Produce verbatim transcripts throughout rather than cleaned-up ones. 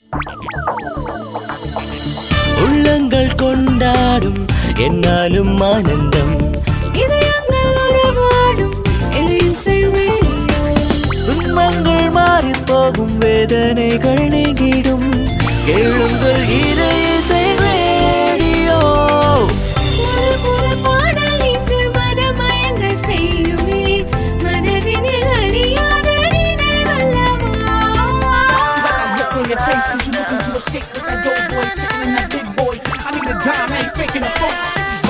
உள்ளங்கள் கொண்டாடும் என்னாலும் ஆனந்தம், இதயங்கள் உறவாடும் இசை ரேடியோ. துன்பங்கள் மாறி போகும், வேதனைகள் நீங்கிடும், கேளுங்கள் இசை ரேடியோ. ஒரு புது பாடல் இன்று மனமயங்க செய்யுமே, மனதினில் அழியாத நினைவல்லவா. Look on your face cause you looking to escape with that dope boy sitting in that big boy. I need a dime, I ain't faking a phone.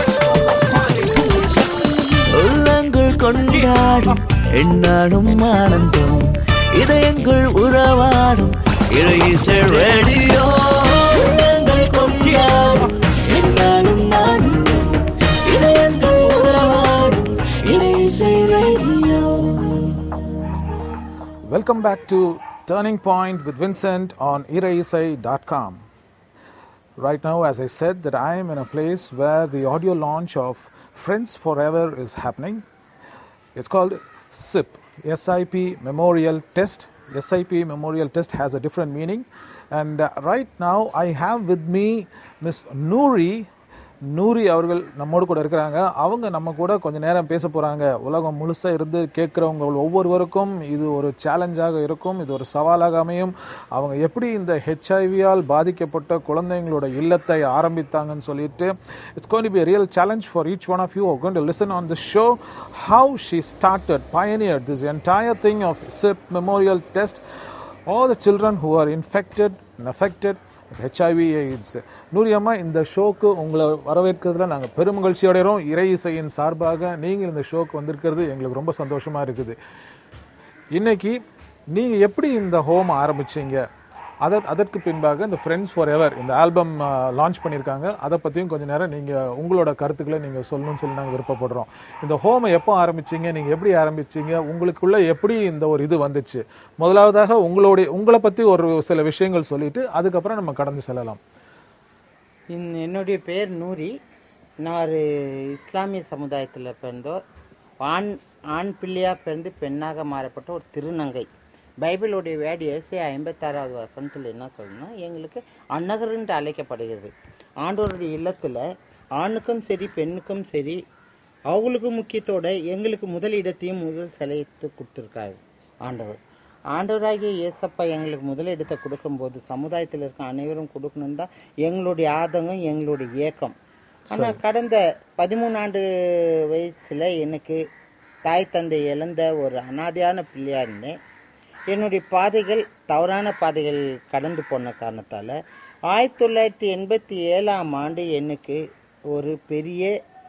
உள்ளங்கள் கொண்டாடும் என்னாலும் ஆனந்தம், இதயங்கள் உறவாடும் இசை ரேடியோ. உள்ளங்கள் கொண்டாடும் என்னாலும் ஆனந்தம், இதயங்கள் உறவாடும் இசை radio. Welcome back to Turning Point with Vincent on iraisai dot com. Right now, as I said, that I am in a place where the audio launch of Friends Forever is happening. It's called S I P, S I P Memorial Test. S I P Memorial Test has a different meaning. And uh, right now, I have with me Miss Noori. Noori அவர்கள் நம்மோடு கூட இருக்கிறாங்க. அவங்க நம்ம கூட கொஞ்ச நேரம் பேச போறாங்க. உலகம் முழுசா இருந்து கேட்கிறவங்க ஒவ்வொருவருக்கும் இது ஒரு சேலஞ்சாக இருக்கும், இது ஒரு சவாலாக அமையும். அவங்க எப்படி இந்த ஹெச்ஐவியால் பாதிக்கப்பட்ட குழந்தைங்களோட இல்லத்தை ஆரம்பித்தாங்கன்னு சொல்லிட்டு it's going to be a real challenge for each one of you who are going to listen on the show how she started, pioneered this entire thing of S I P Memorial Test. All the children who are infected and affected HIV AIDS. Noori அம்மா, இந்த ஷோக்கு உங்களை வரவேற்கிறதுல நாங்கள் பெருமகிழ்ச்சி அடைகிறோம். இறை இசையின் சார்பாக நீங்கள் இந்த ஷோக்கு வந்திருக்கிறது எங்களுக்கு ரொம்ப சந்தோஷமா இருக்குது. இன்னைக்கு நீங்க எப்படி இந்த ஹோம் ஆரம்பிச்சீங்க, அத அதற்கு பின்பாக இந்த ஃப்ரெண்ட்ஸ் ஃபார் எவர் இந்த ஆல்பம் லான்ச் பண்ணியிருக்காங்க, அதை பற்றியும் கொஞ்சம் நேரம் நீங்கள் உங்களோட கருத்துக்களை நீங்கள் சொல்லணும்னு சொல்லி நாங்கள் விருப்பப்படுறோம். இந்த ஹோமை எப்போ ஆரம்பிச்சிங்க, நீங்கள் எப்படி ஆரம்பிச்சிங்க, உங்களுக்குள்ள எப்படி இந்த ஒரு இது வந்துச்சு? முதலாவதாக உங்களுடைய உங்களை பற்றி ஒரு சில விஷயங்கள் சொல்லிட்டு அதுக்கப்புறம் நம்ம கடந்து செல்லலாம். என்னுடைய பேர் நூரி. நான் ஒரு இஸ்லாமிய சமுதாயத்தில் பிறந்தோர். ஆண் ஆண் பிள்ளையாக பிறந்து பெண்ணாக மாறப்பட்ட ஒரு திருநங்கை. பைபிளுடைய வேர்டு ஏசியா ஐம்பத்தாறாவது வசனத்தில் என்ன சொல்லணும்னா, எங்களுக்கு அன்னகர்ன்ட்டு அழைக்கப்படுகிறது. ஆண்டவருடைய இல்லத்தில் ஆணுக்கும் சரி பெண்ணுக்கும் சரி அவங்களுக்கு முக்கியத்தோட எங்களுக்கு முதல் இடத்தையும் முதல் செலத்து கொடுத்துருக்காரு ஆண்டவர். ஆண்டவராகிய இயேசப்பா எங்களுக்கு முதல் இடத்தை கொடுக்கும்போது சமுதாயத்தில் இருக்க அனைவரும் கொடுக்கணும் தான் எங்களுடைய ஆதங்கம், எங்களுடைய ஏக்கம். ஆனால் கடந்த பதிமூணு ஆண்டு வயசில் எனக்கு தாய் தந்தை இழந்த ஒரு அனாதையான பிள்ளையா இருந்தேன். என்னுடைய பாதைகள் தவறான பாதைகள் கடந்து போன காரணத்தால் ஆயிரத்தி தொள்ளாயிரத்தி எண்பத்தி ஏழாம் ஆண்டு எனக்கு ஒரு பெரிய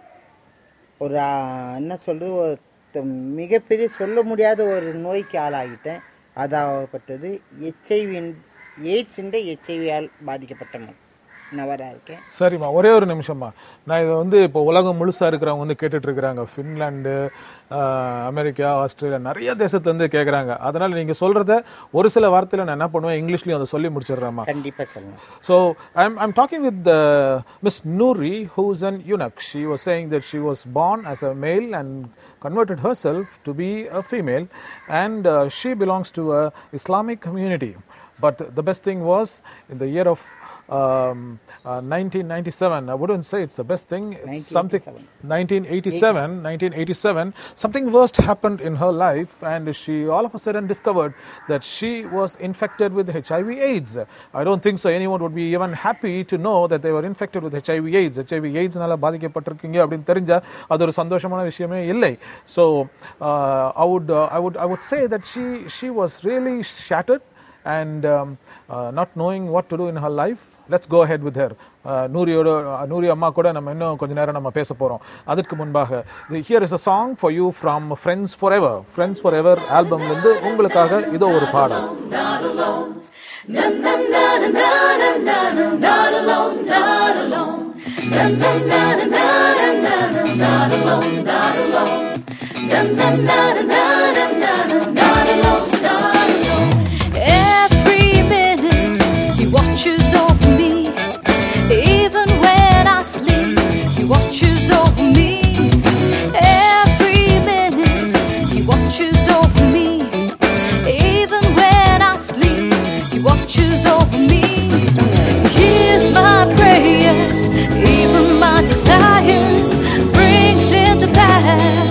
ஒரு என்ன சொல்றது ஒரு மிகப்பெரிய சொல்ல முடியாத ஒரு நோய்க்கு ஆளாகிட்டேன். அதாகப்பட்டது ஹெச்ஐவி எய்ட்ஸ் என்ற ஹெச்ஐவியால் பாதிக்கப்பட்ட நபரா இருக்கேன். சரிம்மா, ஒரே ஒரு நிமிஷம்மா. நான் இதை வந்து இப்போ உலகம் முழுசா இருக்கிறவங்க வந்து கேட்டுட்டு இருக்கிறாங்க. பின்லாந்து, அமெரிக்கா, ஆஸ்திரேலியா, நிறைய தேசத்துல இருந்து கேட்கறாங்க. அதனால நீங்க சொல்றத ஒரு சில வார்த்தையில நான் என்ன பண்ணுவேன், இங்கிலீஷ்லயும் அதை சொல்லி முடிச்சிடுறேம்மா. கண்டிப்பா சொல்லுங்க. So I'm I'm talking with uh, Miss Noori, who's an eunuch. She was saying that she was born as a male and converted herself to be a female, and uh, she belongs to a Islamic community. But the best thing was in the year of Um, uh, nineteen ninety-seven. I wouldn't say it's the best thing. It's something. nineteen eighty-seven. nineteen eighty-seven. Something worst happened in her life, and she all of a sudden discovered that she was infected with H I V AIDS. I don't think so anyone would be even happy to know that they were infected with H I V AIDS. H I V AIDS நால பாதிக்கப்பட்டிருக்கீங்க அப்படினு தெரிஞ்சா அது ஒரு சந்தோஷமான விஷயமே இல்லை. So uh, I would uh, I would I would say that she she was really shattered and um, uh, not knowing what to do in her life. Let's go ahead with her. நூரியோட Nouri அம்மா கூட நம்ம இன்னும் கொஞ்ச நேரம் நம்ம பேச போறோம். அதற்கு முன்பாக here is a song for you from Friends Forever. Friends Forever ஆல்பம்ல இருந்து உங்களுக்காக இதோ ஒரு பாடல். Not alone. Na na na na na na na not alone, not alone. Na na na na na na na not alone, not alone. Na na na na na na not alone, not alone. Every minute he watches over me. Even when I sleep, he watches over me. Every minute, he watches over me. Even when I sleep, he watches over me.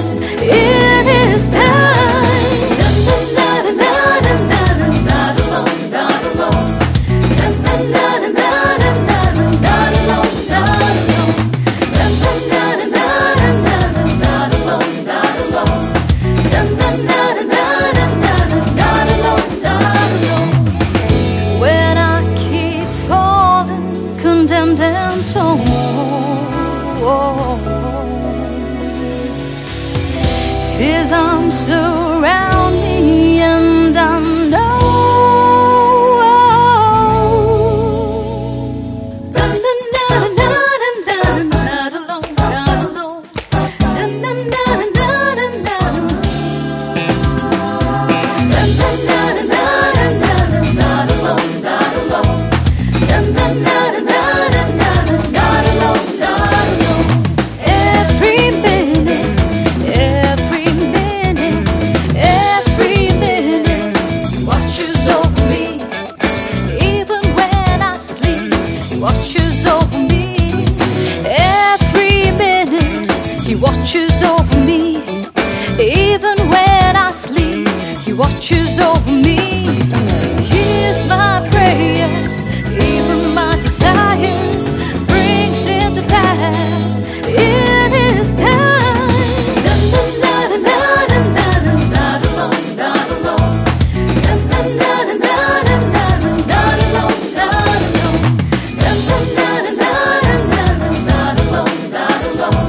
pass in His time. Not alone, not alone, not alone. Not alone, not alone, not alone. When I keep falling, condemned and torn, His arms surround me, and I know not alone, not alone, not alone. Every minute, every minute, every minute, He watches over me. Even when I sleep, He watches over me. Every minute, He watches over me. Even when I sleep, He watches over me. He hears my prayers, even my desires, brings into pass in His time. Not alone, not alone, not alone. Not alone, not alone, not alone. Not alone, not alone, not alone. Not alone,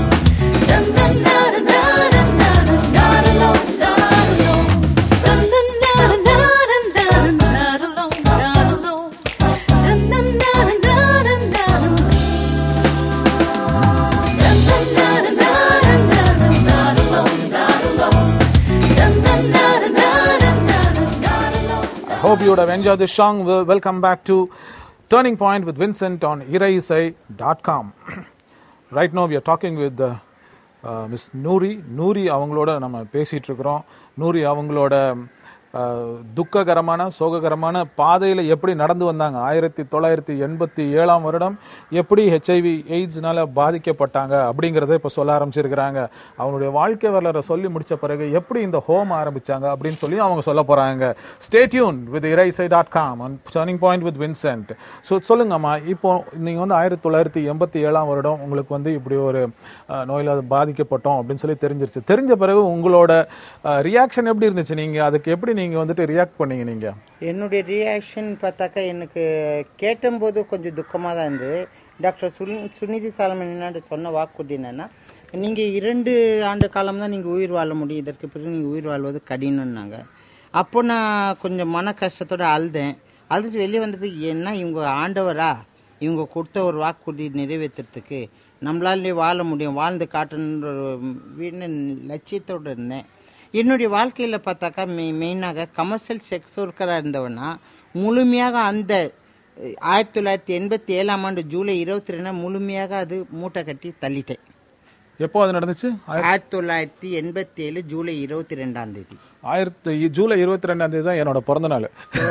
Hope you would have enjoyed this song. Well, welcome back to Turning Point with Vincent on iraisai dot com. Right now we are talking with uh, uh, Miss Noori. Noori அவங்களோட நம்ம பேசிட்டு இருக்கிறோம். Noori அவங்களோட துக்ககரமான சோககரமான பாதையில எப்படி நடந்து வந்தாங்க, ஆயிரத்தி தொள்ளாயிரத்தி எண்பத்தி ஏழாம் வருடம் எப்படி ஹெச்ஐவி எய்ட்ஸ்னால பாதிக்கப்பட்டாங்க அப்படிங்கறத இப்ப சொல்ல ஆரம்பிச்சிருக்கிறாங்க. அவங்களுடைய வாழ்க்கை வரலாறை சொல்லி முடிச்ச பிறகு எப்படி இந்த ஹோம் ஆரம்பிச்சாங்க அப்படின்னு சொல்லி அவங்க சொல்ல போறாங்க. Stay tuned with iraisai dot com on Turning Point with Vincent. So சொல்லுங்கம்மா, இப்போ நீங்க வந்து ஆயிரத்தி தொள்ளாயிரத்தி எண்பத்தி ஏழாம் வருடம் உங்களுக்கு வந்து இப்படி ஒரு நோயில பாதிக்கப்பட்டோம் அப்படின்னு சொல்லி தெரிஞ்சிருச்சு. தெரிஞ்ச பிறகு உங்களோட ரியாக்ஷன் எப்படி இருந்துச்சு? நீங்க அதுக்கு எப்படி நீங்க வந்துட்டு ரியாக்ட் பண்ணீங்க? நீங்க என்னுடைய ரியாக்ஷன் பார்த்தாக்கா எனக்கு கேட்டபோது கொஞ்சம் துக்கமாக தான் இருந்தது. டாக்டர் சுனி சுனிதி சாலமன் என்ன சொன்ன வாக்குறுதி என்னன்னா, நீங்கள் இரண்டு ஆண்டு காலம் தான் நீங்கள் உயிர் வாழ முடியும், இதற்கு பிறகு நீங்கள் உயிர் வாழ்வது கடினம்னாங்க. அப்போ நான் கொஞ்சம் மன கஷ்டத்தோட அழுதேன். அழுதுட்டு வெளியே வந்து போய் என்ன இவங்க ஆண்டவரா, இவங்க கொடுத்த ஒரு வாக்குறுதி நிறைவேற்றுறதுக்கு நம்மளாலே வாழ முடியும், வாழ்ந்து காட்டணுன்ற ஒரு வீண லட்சியத்தோடு இருந்தேன். என்னுடைய வாழ்க்கையில் பார்த்தாக்கா மெ மெயினாக கமர்ஷியல் செக்ஸ் ஒர்க்கராக இருந்தவனா முழுமையாக அந்த ஆயிரத்தி தொள்ளாயிரத்தி எண்பத்தி ஏழாம் ஆண்டு ஜூலை இருபத்தி ரெண்டு முழுமையாக அது மூட்டை கட்டி தள்ளிட்டேன். எப்போ அது நடந்துச்சு? ஆயிரத்தி தொள்ளாயிரத்தி எண்பத்தி ஏழு ஜூலை இருபத்தி ரெண்டாம் தேதி. ஆயிரத்தி ஜூலை இருபத்தி ரெண்டாம் தேதி தான் என்னோட பிறந்த நாள்.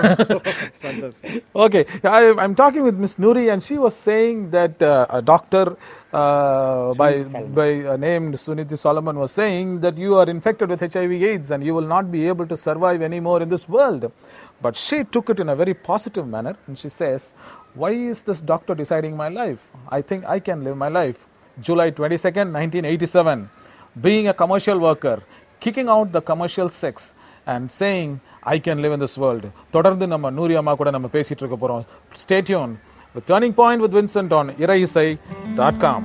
Okay, I, I'm talking with Miss Noori and she was saying that uh, a doctor uh, by by uh, named Suniti Solomon was saying that you are infected with H I V AIDS and you will not be able to survive anymore in this world. But she took it in a very positive manner and she says, why is this doctor deciding my life? I think I can live my life. July twenty-second, nineteen eighty-seven, being a commercial worker, kicking out the commercial sex and saying I can live in this world. தொடர்ந்து நம்ம நூரி அம்மா கூட நம்ம பேசிட்டு இருக்க போறோம். Stay tuned with Turning Point with Vincent on iraisai dot com.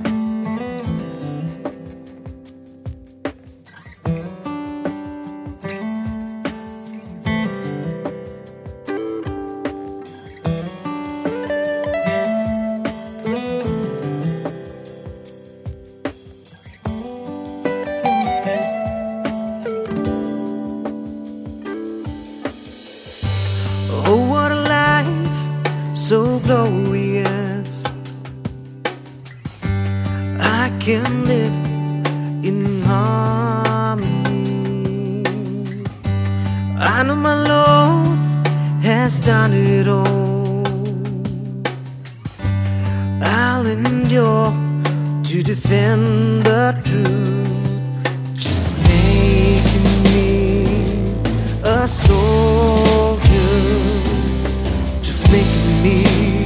So glorious, I can live in harmony. I know my Lord has done it all. I'll endure to defend the truth. Just me. a soldier, just making me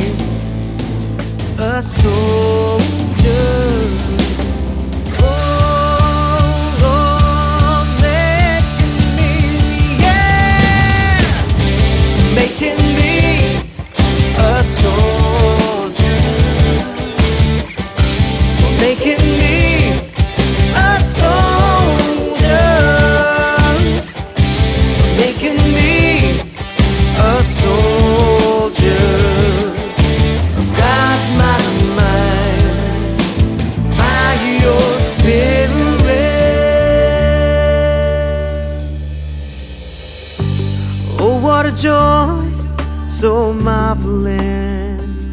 a soldier. Oh, oh, making me, yeah, making me a soldier, making me a soldier, making me a soldier. God, my mind, by your spirit. Oh, what a joy, so marvelous.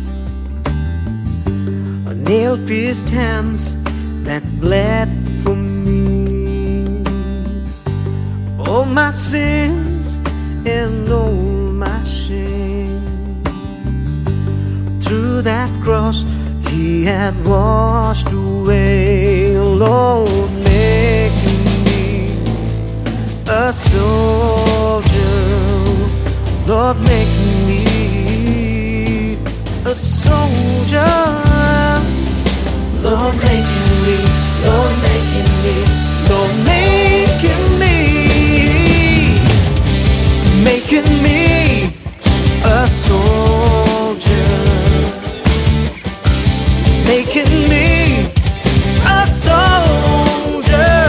Nail-pierced hands that bled for me. All my sins and all my shame, through that cross he had washed away. Lord, making me a soldier. Lord, make me a soldier. Lord, making me, Lord, making me, Lord, making me, making me a soldier, making me a soldier,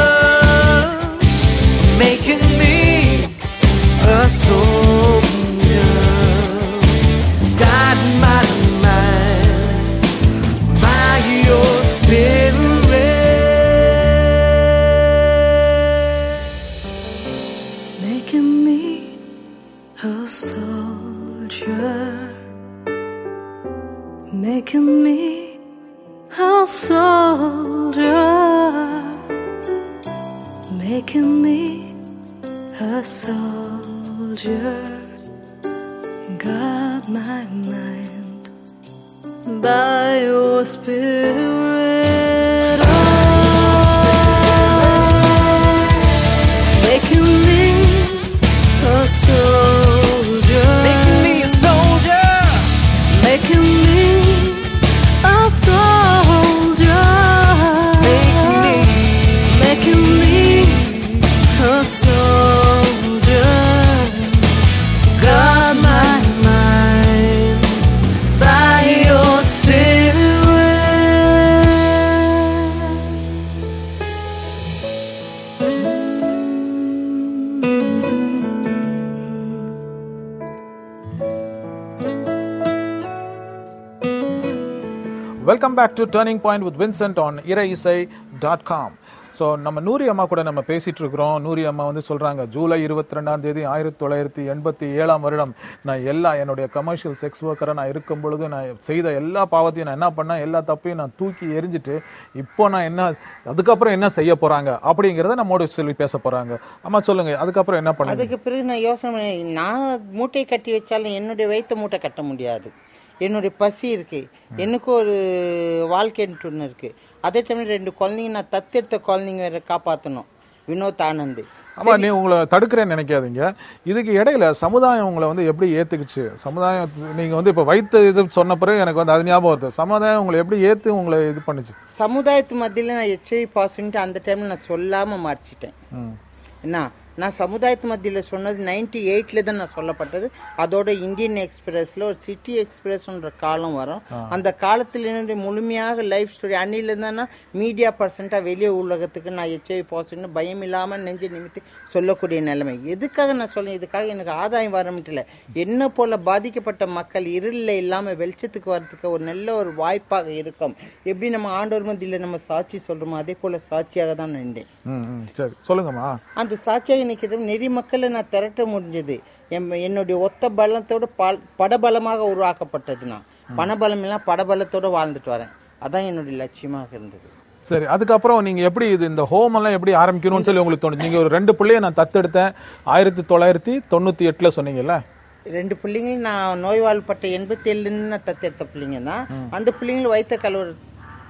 making me a soldier. God, my mind, by your spirit. Making me a soldier, making me a soldier, making me a soldier. Got my mind by your spirit. Oh, making me a soldier, Making me a soldier, making me a soldier, making me, making me a soldier. got my mind by your spirit. Welcome back to Turning Point with Vincent on இறை இசை dot com. So நம்ம நூரி அம்மா கூட நம்ம பேசிட்டு இருக்கிறோம். நூரி அம்மா வந்து சொல்றாங்க, ஜூலை இருபத்தி ரெண்டாம் தேதி ஆயிரத்தி தொள்ளாயிரத்தி எண்பத்தி ஏழாம் வருடம் நான் எல்லா என்னுடைய கமர்ஷியல் செக்ஸ் ஒர்க்கரை நான் இருக்கும் பொழுது நான் செய்த எல்லா பாவத்தையும் நான் என்ன பண்ணேன், எல்லா தப்பையும் நான் தூக்கி எரிஞ்சிட்டு இப்போ நான் என்ன அதுக்கப்புறம் என்ன செய்ய போறாங்க அப்படிங்கறத நம்மோட சொல்லி பேச போறாங்க. அம்மா சொல்லுங்க, அதுக்கப்புறம் என்ன பண்ண? அதுக்கு பிறகு நான் யோசனை பண்ணேன், நான் மூட்டை கட்டி வச்சாலும் என்னுடைய வயிற்று மூட்டை கட்ட முடியாது. என்னுடைய பசி இருக்கு, எனக்கு ஒரு வாழ்க்கைன்ட்டு ஒன்று இருக்கு. அதே டைம்ல ரெண்டு குழந்தைங்க, நான் தத்தெடுத்த குழந்தைங்க காப்பாற்றணும். வினோத் ஆனந்த். ஆமா, நீ உங்களை தடுக்கிறேன்னு நினைக்காதீங்க. இதுக்கு இடையில சமுதாயம் உங்களை வந்து எப்படி ஏத்துக்குச்சு? சமுதாயம் நீங்க வந்து இப்ப வைத்த இது சொன்ன பிறகு எனக்கு வந்து அது ஞாபகம் வருது. சமுதாயம் உங்களை எப்படி ஏத்து உங்களை இது பண்ணுச்சு? சமுதாயத்து மத்தியில நான் ஹெச்ஐவி பாசிட்டிவ் அந்த டைம்ல நான் சொல்லாம மாறிச்சிட்டேன். என்ன, நான் சமுதாயத்து மத்தியில் சொன்னது நைன்டி எயிட்ல தான் நான் சொல்லப்பட்டது. அதோட இந்தியன் எக்ஸ்பிரஸ்ல ஒரு சிட்டி எக்ஸ்பிரஸ்ன்ற காலம் வரும். அந்த காலத்துல என்னுடைய முழுமையாக லைஃப் ஸ்டோரி அன்னில இருந்தா மீடியா பர்சன்டா வெளியே உலகத்துக்கு நான் ஹெச்ஐவி பாசிட்டிவ் பயம் இல்லாம நெஞ்சு நிமித்தி சொல்லக்கூடிய நிலைமை. எதுக்காக நான் சொல்றேன், இதுக்காக எனக்கு ஆதாயம் வரமிட்டு இல்லை. என்ன போல பாதிக்கப்பட்ட மக்கள் இருளில் இல்லாம வெளிச்சத்துக்கு வர்றதுக்கு ஒரு நல்ல ஒரு வாய்ப்பாக இருக்கும். எப்படி நம்ம ஆண்டவர் மத்தியில நம்ம சாட்சி சொல்றோமோ அதே போல சாட்சியாக தான் நின்றேன். சரி, சொல்லுங்கம்மா. அந்த சாட்சியாக நிற்கிற நெறி மக்களை நான் திரட்ட முடிஞ்சது. என்னுடைய ஒத்த பலத்தோட படபலமாக உருவாக்கப்பட்டது. நான் பணபலம் எல்லாம் படபலத்தோட வாழ்ந்துட்டு வரேன். அதான் என்னுடைய லட்சியமாக இருந்தது. சரி, அதுக்கப்புறம் நீங்க எப்படி இது இந்த ஹோம் எல்லாம் எப்படி ஆரம்பிக்கணும்னு சொல்லி உங்களுக்கு தோணுச்சு? நீங்க ஒரு ரெண்டு பிள்ளைய நான் தத்தெடுத்தேன் ஆயிரத்தி தொள்ளாயிரத்தி தொண்ணூத்தி எட்டுல சொன்னீங்கல்ல. ரெண்டு பிள்ளைங்க நான் நோய்வாழ்பட்ட எண்பத்தி ஏழுல இருந்து நான் தத்தெடுத்த பிள்ளைங்க தான். அந்த பிள்ளைங்களும் வைத்த கலவர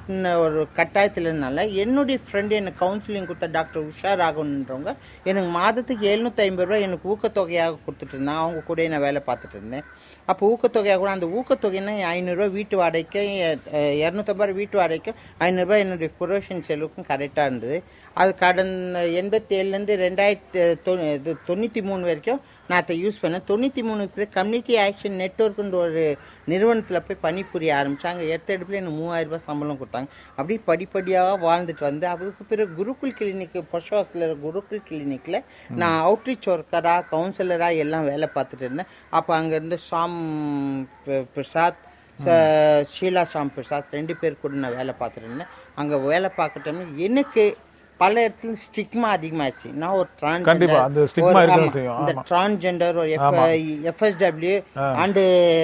ஒரு கட்டாயத்தில் இருந்தால என்னுடைய ஃப்ரெண்டு எனக்கு கவுன்சிலிங் கொடுத்த டாக்டர் உஷா ராகவன்றவங்க எனக்கு மாதத்துக்கு எழுநூத்தி ஐம்பது ரூபாய் எனக்கு ஊக்கத்தொகையாக கொடுத்துட்டு இருந்தாங்க. அவங்க கூட நான் வேலை பார்த்துட்டு இருந்தேன். அப்போ ஊக்கத்தொகையாக கூட அந்த ஊக்கத்தொகைன்னா ஐநூறுரூவா வீட்டு வாடகைக்கு, இரநூத்தம்பது ரூபாய் வீட்டு வாடகைக்கும், ஐநூறுரூபா என்னுடைய ப்ரொஃபஷன் செலவுக்கும் கரெக்டாக இருந்தது. அது கடந்த எண்பத்தி ஏழுலேருந்து ரெண்டாயிரத்தி தொ தொண்ணூற்றி மூணு வரைக்கும் நான் அதை யூஸ் பண்ணேன். தொண்ணூற்றி மூணு பேர் கம்யூனிட்டி ஆக்ஷன் நெட்வொர்க்குன்ற ஒரு நிறுவனத்தில் போய் பணிபுரிய ஆரம்பித்தாங்க. எடுத்த எடுப்பில் எனக்கு மூவாயிரம் ரூபாய் சம்பளம் கொடுத்தாங்க. அப்படி படிப்படியாக வாழ்ந்துட்டு வந்து அதுக்கு பிறகு குருகுல் கிளினிக் பொஷவாக்கில் குருகுல் கிளினிக்கில் நான் அவுட்ரீச் ஒர்க்கராக கவுன்சிலராக எல்லாம் வேலை பார்த்துட்டு இருந்தேன். அப்போ அங்கேருந்து ஷாம் பிரசாத், ஷீலா ஷாம் பிரசாத் ரெண்டு பேர் கூட நான் வேலை பார்த்துட்டு இருந்தேன். அங்கே வேலை பார்க்கட்டோம்னா எனக்கு பல இடத்துல ஸ்டிக்மா அதிகமாச்சு. நான் ஒரு டிரான்ஸ்ஜெண்டர், எஃப்எஸ்டபிள்யூ அண்ட்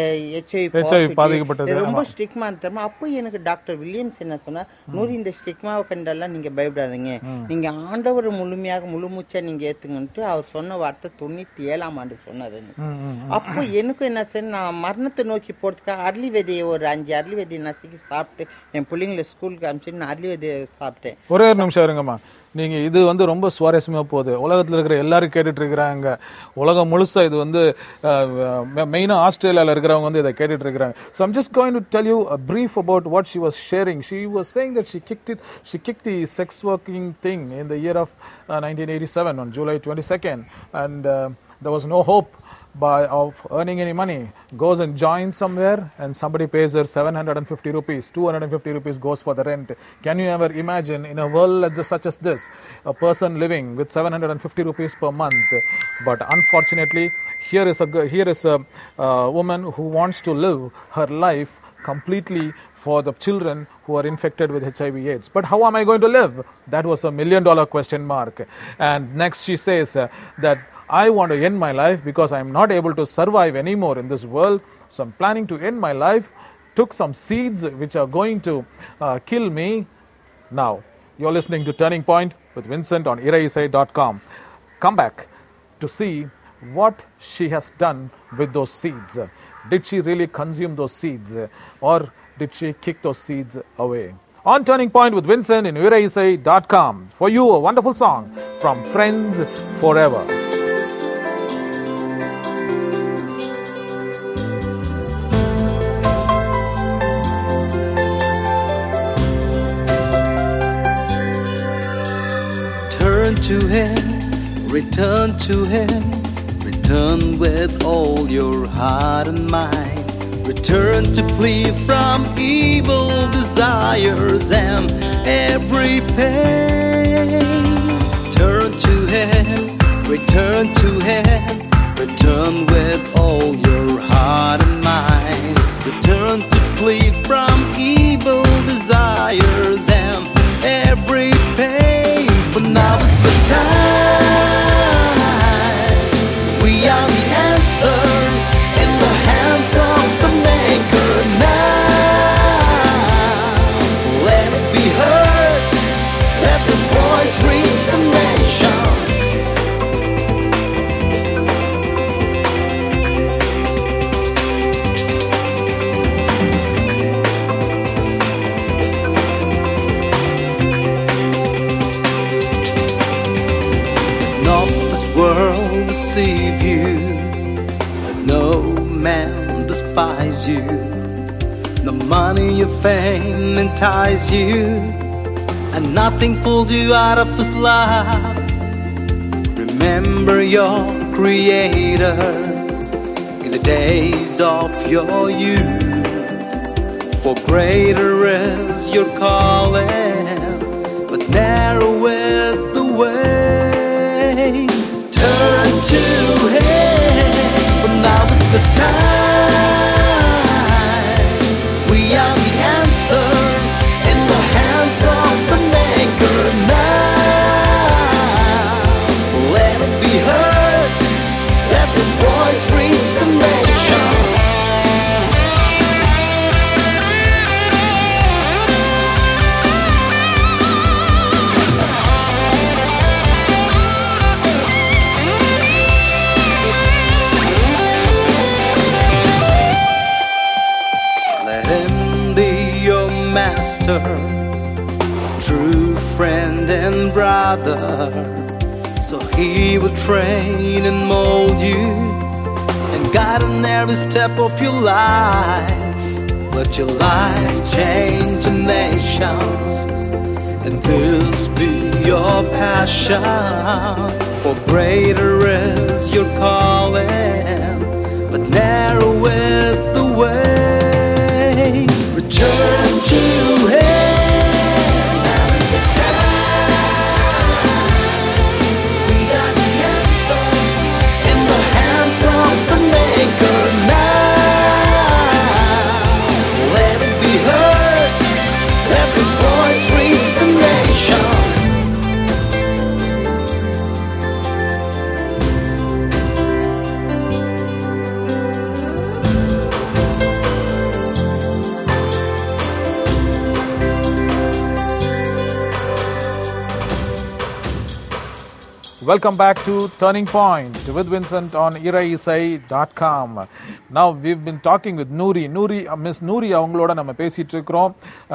ஹெச்ஐவி ரொம்ப ஸ்டிக்மா இருந்தோம். அப்போ எனக்கு டாக்டர் வில்லியம்ஸ் என்ன சொன்னா, நூறு இந்த ஸ்டிக்மாவை கண்டெல்லாம் நீங்க பயப்படாதீங்க, நீங்க ஆண்டவர் முழுமையாக முழுமூச்சா நீங்க ஏத்துங்கன்ட்டு அவர் சொன்ன வார்த்தை தொண்ணூத்தி ஏழாம் ஆண்டு சொன்னாரு. அப்போ எனக்கும் என்ன சரி, நான் மரணத்தை நோக்கி போறதுக்காக அரளி விதையை ஒரு அஞ்சு அரளி விதையை நசுக்கி சாப்பிட்டு என் பிள்ளைங்களை ஸ்கூலுக்கு அனுப்பிச்சு நான் அரளி விதையை சாப்பிட்டேன். ஒரே ஒரு நிமிஷம் இருங்கம்மா. நீங்க இது வந்து ரொம்ப சுவாரஸ்யமா போகுது. உலகத்துல இருக்கிற எல்லாரும் கேட்டுட்டு இருக்கிறாங்க. உலகம் முழுசா இது வந்து மெயினா ஆஸ்திரேலியால இருக்கிறவங்க வந்து இதை கேட்டுட்டு இருக்கிறாங்க. So I'm just going to tell you a brief about what she was sharing. She was saying that she kicked it, she kicked the sex working thing in the year of uh, nineteen eighty-seven on July twenty-second, and uh, there was no hope by of earning any money. Goes and joins somewhere and somebody pays her seven hundred fifty rupees, two hundred fifty rupees goes for the rent. Can you ever imagine in a world such as this, a person living with seven hundred fifty rupees per month? But unfortunately, here is a here is a uh, woman who wants to live her life completely for the children who are infected with H I V AIDS. But how am I going to live? That was a million dollar question mark. And next she says uh, that I want to end my life because I am not able to survive anymore in this world. So I'm planning to end my life. Took some seeds which are going to uh, kill me. Now, you're listening to Turning Point with Vincent on iraisai dot com. Come back to see what she has done with those seeds. Did she really consume those seeds, or did she kick those seeds away? On Turning Point with Vincent in iraisai dot com. For you, a wonderful song from Friends Forever. Turn to Him, return to Him, return with all your heart and mind. Return to flee from evil desires and every pain. Turn to Him, return to Him, return with all your heart and mind. Return to flee from evil desires and every pain. For now is the time. We are the answer in the hands of the Maker now. Let it be heard. Let this voice reach the nation. World deceive you, let no man despise you. No money or fame entice you, and nothing pulls you out of His love. Remember your Creator in the days of your youth, for greater is your calling, but narrow is the way. Turn to Him, for now is the time. We are the answer in the hands of the Maker now. Let it be heard, let this voice reach the nation. master, true friend and brother. So he will train and mold you and guide on every step of your life. Let your life change the nations, and this be your passion. For greater is your calling, but narrow is the way. Return to Him. Now is the time. We got the answer in the hands of the Maker now. Let it be heard. Let His voice reach the nation. Welcome back to Turning Point with Vincent on ira isai dot com. Now we've been talking with Noori. Noori, uh, Miss Noori அவங்களோட நம்ம பேசிட்டு இருக்கிறோம்.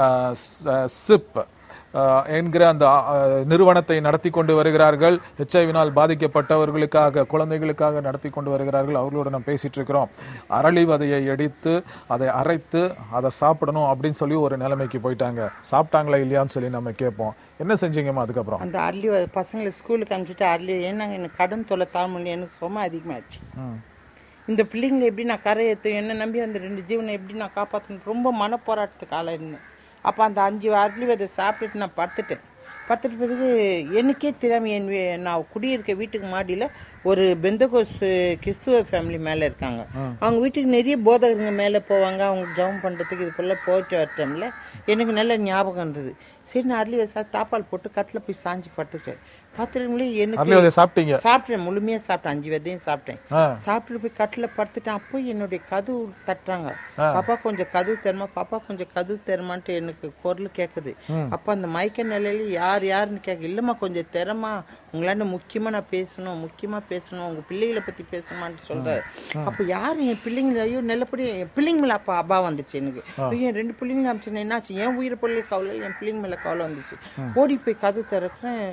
Chip என்கிற அந்த நிறுவனத்தை நடத்தி கொண்டு வருகிறார்கள். ஹெச்ஐவினால் பாதிக்கப்பட்டவர்களுக்காக, குழந்தைகளுக்காக நடத்தி கொண்டு வருகிறார்கள். அவர்களோட நம்ம பேசிட்டு இருக்கிறோம். அரளி விதையை எடுத்து அதை அரைத்து அதை சாப்பிடணும் அப்படின்னு சொல்லி ஒரு நிலைமைக்கு போயிட்டாங்க. சாப்பிட்டாங்களா இல்லையான்னு சொல்லி நம்ம கேட்போம். என்ன செஞ்சீங்கம்மா அதுக்கப்புறம்? அந்த அரளி பசங்களை ஸ்கூலுக்கு அனுப்பிச்சுட்டு அரளி ஏன்னாங்க எனக்கு கடன் தொலை தாழ்மொழி எனக்கு சும்மா அதிகமாகிடுச்சு. இந்த பிள்ளைங்களை எப்படி நான் கரை ஏற்றும், என்ன நம்பி அந்த ரெண்டு ஜீவனை எப்படி நான் காப்பாற்றணும், ரொம்ப மன போராட்டத்துக்கு ஆளாக இருந்தேன். அப்போ அந்த அஞ்சு அரளி விதை சாப்பிட்டுட்டு நான் படுத்துட்டேன். படுத்துட்டு பிறகு எனக்கே தெரியாமல் என் நான் குடியிருக்க வீட்டுக்கு மாடியில் ஒரு பெந்தகோஸ் கிறிஸ்துவ ஃபேமிலி மேலே இருக்காங்க. அவங்க வீட்டுக்கு நிறைய போதகருங்க மேலே போவாங்க. அவங்க ஜெபம் பண்ணுறதுக்கு இது போல போயிட்டு வர டைமில் எனக்கு நல்ல ஞாபகம் இருந்தது. சரி நான் அரளி விதை தாப்பால் போட்டு கட்டில் போய் சாஞ்சி படுத்துட்டேன். பார்த்துட்டு எனக்கு சாப்பிட்டீங்க? சாப்பிட்டேன், முழுமையா சாப்பிட்டேன், அஞ்சு விதையும் சாப்பிட்டேன். சாப்பிட்டு போய் கட்டில படுத்துட்டேன். அப்போ என்னுடைய கதவு தட்டுறாங்க. பாப்பா கொஞ்சம் கதவு தருமா, பாப்பா கொஞ்சம் கதவு தருமான்ட்டு எனக்கு குரல் கேட்குது. அப்ப அந்த மயக்க நிலையில யார் யாருன்னு கேட்க, இல்லம்மா கொஞ்சம் திறமா, உங்களாண்ட முக்கியமா நான் பேசணும், முக்கியமா பேசணும், உங்க பிள்ளைகளை பத்தி பேசணுமான்னு சொல்றாரு. அப்ப யாரு என் பிள்ளைங்க, ஐயோ நல்லபடி என் பிள்ளைங்க மேல அப்ப அபா வந்துச்சு எனக்கு. ஐயோ என் ரெண்டு பிள்ளைங்க அமிச்சு என்னாச்சு, என் உயிரை பிள்ளை கவலை, என் பிள்ளைங்க மேல கவலை வந்துச்சு. ஓடி போய் கதவு திறக்கிறேன்.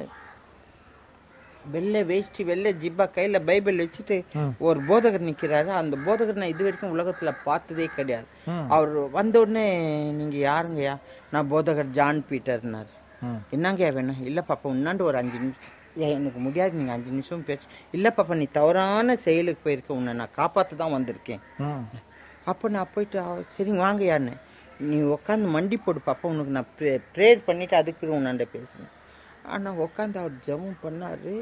வெள்ளை வேஷ்டி, வெள்ளை ஜிப்பா, கையில பைபிள் வச்சுட்டு ஒரு போதகர் நிக்கிறாரு. அந்த போதகர் நான் இது வரைக்கும் உலகத்துல பார்த்ததே கிடையாது. அவர் வந்த உடனே நீங்க யாருங்கய்யா? நான் போதகர் ஜான் பீட்டர்னாரு. என்னங்கய்யா வேணும்? இல்ல பாப்பா உன்னாண்டு ஒரு அஞ்சு நிமிஷம். ஏன் எனக்கு முடியாது, நீங்க அஞ்சு நிமிஷம் பேச. இல்ல பாப்பா நீ தவறான செயலுக்கு போயிருக்க, உன்னை நான் காப்பாத்த தான் வந்திருக்கேன். அப்ப நான் போயிட்டு சரிங்க வாங்கயான்னு, நீ உட்காந்து மண்டி போடு பாப்பா, உனக்கு நான் ப்ரேயர் பண்ணிட்டு அதுக்கு உன்னாண்ட பேசுனேன். ஆனா உட்காந்து அவர் ஜெபம் பண்ணாரு.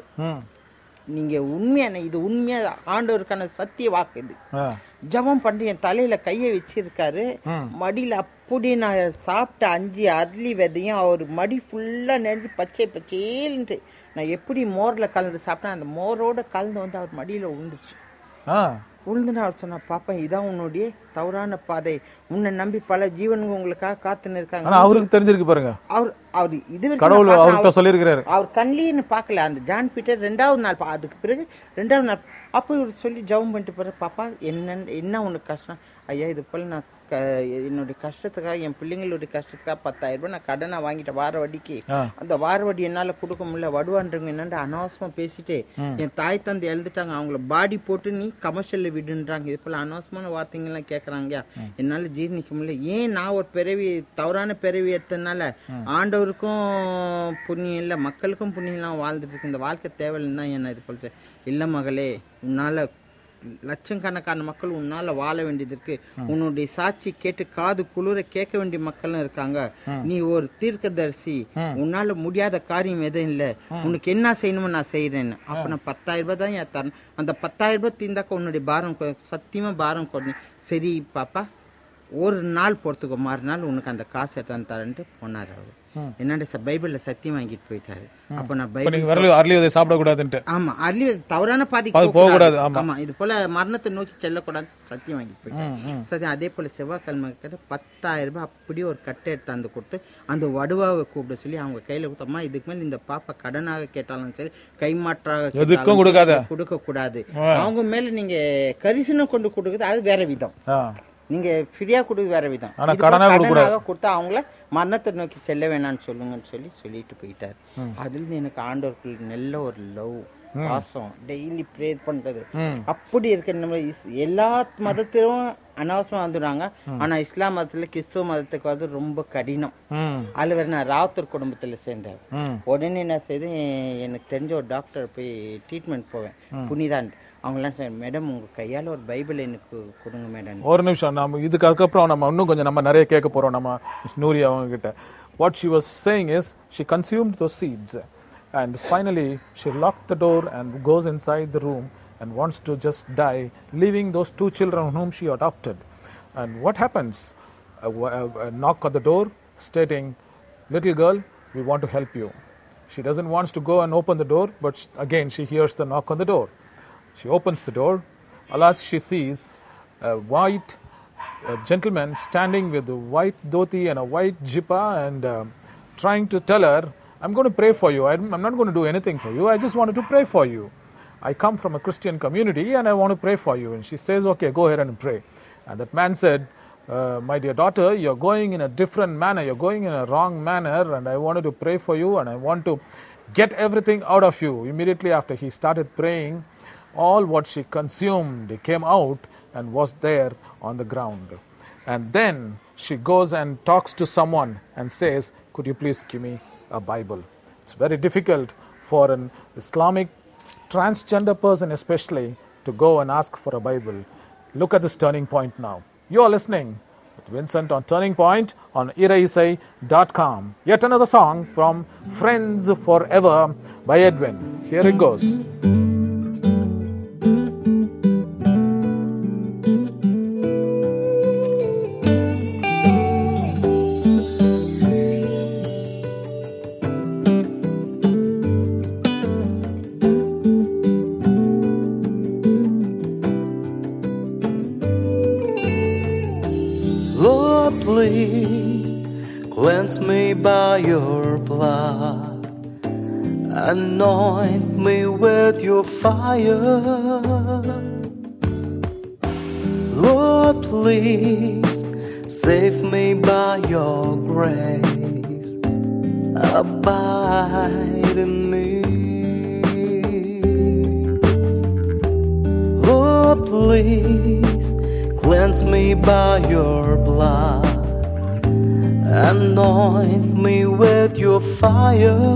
நீங்க உண்மையான இது உண்மையா ஆண்டவருக்கான சத்திய வாக்கு இது. ஜெபம் பண்ணி என் தலையில கைய வச்சிருக்காரு. மடியில அப்படி நான் சாப்பிட்ட அஞ்சு அரளி விதையும் அவர் மடி ஃபுல்லா நெருங்கி பச்சை பச்சேன்ட்டு நான் எப்படி மோர்ல கலந்து சாப்பிட்டேன், அந்த மோரோட கலந்து வந்து அவர் மடியில உண்டுச்சு. உளுந்துன்னு அவர் சொன்னா, பாப்பா இதான் உன்னுடைய தவறான பாதை, உன்னை நம்பி பல ஜீவனுங்க உங்களுக்காக காத்துன்னு இருக்காங்க. அவருக்கு தெரிஞ்சிருக்கு பாருங்க. அவர் அவர் இது சொல்லிருக்கிறாரு. அவர் கண்ணின்னு பாக்கல. அந்த ஜான் பீட்டர் ரெண்டாவது நாள், அதுக்கு பிறகு ரெண்டாவது நாள் அப்போ இவர் சொல்லி ஜெபம் பண்ணிட்டு போற, பாப்பா என்ன என்ன உனக்கு கஷ்டம்? ஐயா இது போல நான் என்னுடைய கஷ்டத்துக்காக, என் பிள்ளைங்களுடைய கஷ்டத்துக்காக பத்தாயிரம் ரூபாய் நான் கடனை வாங்கிட்ட வார வட்டிக்கு. அந்த வார வட்டி என்னால கொடுக்க முடியல, வடுவான்றவங்க என்னன்னு அனாவசமா பேசிட்டு என் தாய் தந்தை எழுந்துட்டாங்க, அவங்கள பாடி போட்டு நீ கமர்ஷியல்ல விடுன்றாங்க. இது போல அனாவசமான வார்த்தைங்க எல்லாம் கேக்குறாங்க. என்னால ஜீர்ணிக்க முடியல. ஏன் நான் ஒரு பிறவி தவறான பிறவி எடுத்ததுனால ஆண்டவருக்கும் புண்ணியம் இல்ல, மக்களுக்கும் புண்ணியம் இல்லாம வாழ்ந்துட்டு இருக்கு. இந்த வாழ்க்கை தேவையில்லைன்னு தான் என்ன இது போல. இல்ல மகளே, உன்னால லட்சக்கணக்கான மக்கள் உன்னால வாழ வேண்டியது இருக்கு. உன்னுடைய சாட்சி கேட்டு காது குளிர கேட்க வேண்டிய மக்கள் இருக்காங்க. நீ ஒரு தீர்க்கதரிசி, உன்னால முடியாத காரியம் எதுவும் இல்ல, உனக்கு என்ன செய்யணுமோ நான் செய்யறேன்னு. அப்ப நான் பத்தாயிரம் ரூபாய் தான் ஏன் தரேன். அந்த பத்தாயிரம் ரூபாய் தீர்ந்தாக்க உன்னுடைய பாரம் சத்தியமா பாரம் கொண்டு. சரி பாப்பா ஒரு நாள் பொறுத்துக்கோ, மறுநாள் உனக்கு அந்த காசு எடுத்தாந்து தரேன்ட்டு போனாரு. அவரு என்னோட பைபிள்ல சத்தியம் வாங்கிட்டு போயிட்டாரு. அப்ப நான் பைபிள் சாப்பிடக்கூடாது. ஆமா, அரளி தவறான பாதிக்கு போக கூடாது. ஆமா, இது போல மரணத்தை நோக்கி செல்லக்கூடாது சத்தியம் வாங்கிட்டு போயிட்டாரு. சரி, அதே போல செவ்வாய்க்கிழமை கிட்ட பத்தாயிரம் ரூபாய் அப்படியே ஒரு கட்டை எடுத்தாந்து கொடுத்து அந்த வடுவாவை கூப்பிட சொல்லி அவங்க கையில கொடுத்தோம்மா, இதுக்கு மேல இந்த பாப்பா கடனாக கேட்டாலும் சரி, கைமாற்றாக கொடுக்க கூடாது, அவங்க மேல நீங்க கரிசனம் கொண்டு கொடுக்குறது அது வேற விதம். நீங்க ஃப்ரீயா கொடு வேற விதம், ஆனா இது கடனா போல கொடுக்க கடனாக கொடுத்தா அவங்கள மரணத்தை நோக்கி செல்ல வேணாம்னு சொல்லுங்கன்னு சொல்லி சொல்லிட்டு போயிட்டாரு. அதுல இருந்து எனக்கு ஆண்டவருக்கு நல்ல ஒரு லவ் பாசம், டெய்லி ப்ரேயர் பண்றது அப்படி இருக்க. நம்ம எல்லா மதத்திலும் அனாவசியமா வந்துடுறாங்க, ஆனா இஸ்லாம் மதத்துல கிறிஸ்துவ மதத்துக்கு வந்து ரொம்ப கடினம். அதுல வேற நான் ராவுத்தர் குடும்பத்துல சேர்ந்தேன். உடனே என்ன செய்து எனக்கு தெரிஞ்ச ஒரு டாக்டர் போய் ட்ரீட்மெண்ட் போவேன், புனிதான். அவங்களாம் மேடம் உங்க கையால ஒரு பைபிள் எனக்கு கொடுங்க மேடம். ஒரு நிமிஷம், நம்ம இதுக்கு அதுக்கப்புறம் நம்ம இன்னும் கொஞ்சம் நம்ம நிறைய கேட்க போறோம் நம்ம நூரி அவங்க கிட்ட. What she was saying is she consumed those seeds and finally she locked the door and goes inside the room and wants to just die, leaving those two children whom she adopted. And what happens? A, a, a knock at the door stating, little girl, we want to help you. She doesn't want to go and open the door, but again she hears the knock on the door. She opens the door. Alas, she sees a white a gentleman standing with a white dhoti and a white jippa and uh, trying to tell her, I'm going to pray for you. I'm, I'm not going to do anything for you. I just wanted to pray for you. I come from a Christian community and I want to pray for you. And she says, okay, go ahead and pray. And that man said, uh, my dear daughter, you're going in a different manner. You're going in a wrong manner and I wanted to pray for you and I want to get everything out of you. Immediately after he started praying, all what she consumed came out and was there on the ground. And then she goes and talks to someone and says, could you please give me a Bible? It's very difficult for an Islamic transgender person especially to go and ask for a Bible. Look at this turning point now. You are listening to Vincent on Turning Point on iraisai dot com. Yet another song from Friends Forever by Edwin. Here it goes. Cleanse me by your blood, anoint me with your fire. Lord, please save me by your grace, abide in me. Lord, please cleanse me by your blood, anoint me with your fire.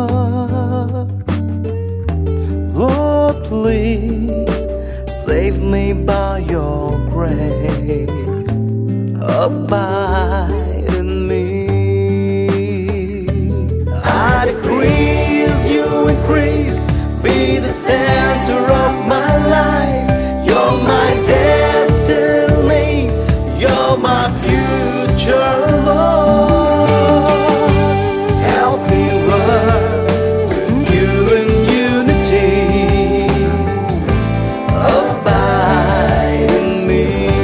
Lord, please save me by your grace, abide in me. I decrease, you increase, be the center of my life. You're my destiny, you're my future, Lord. Help me work with you in unity, abide in me.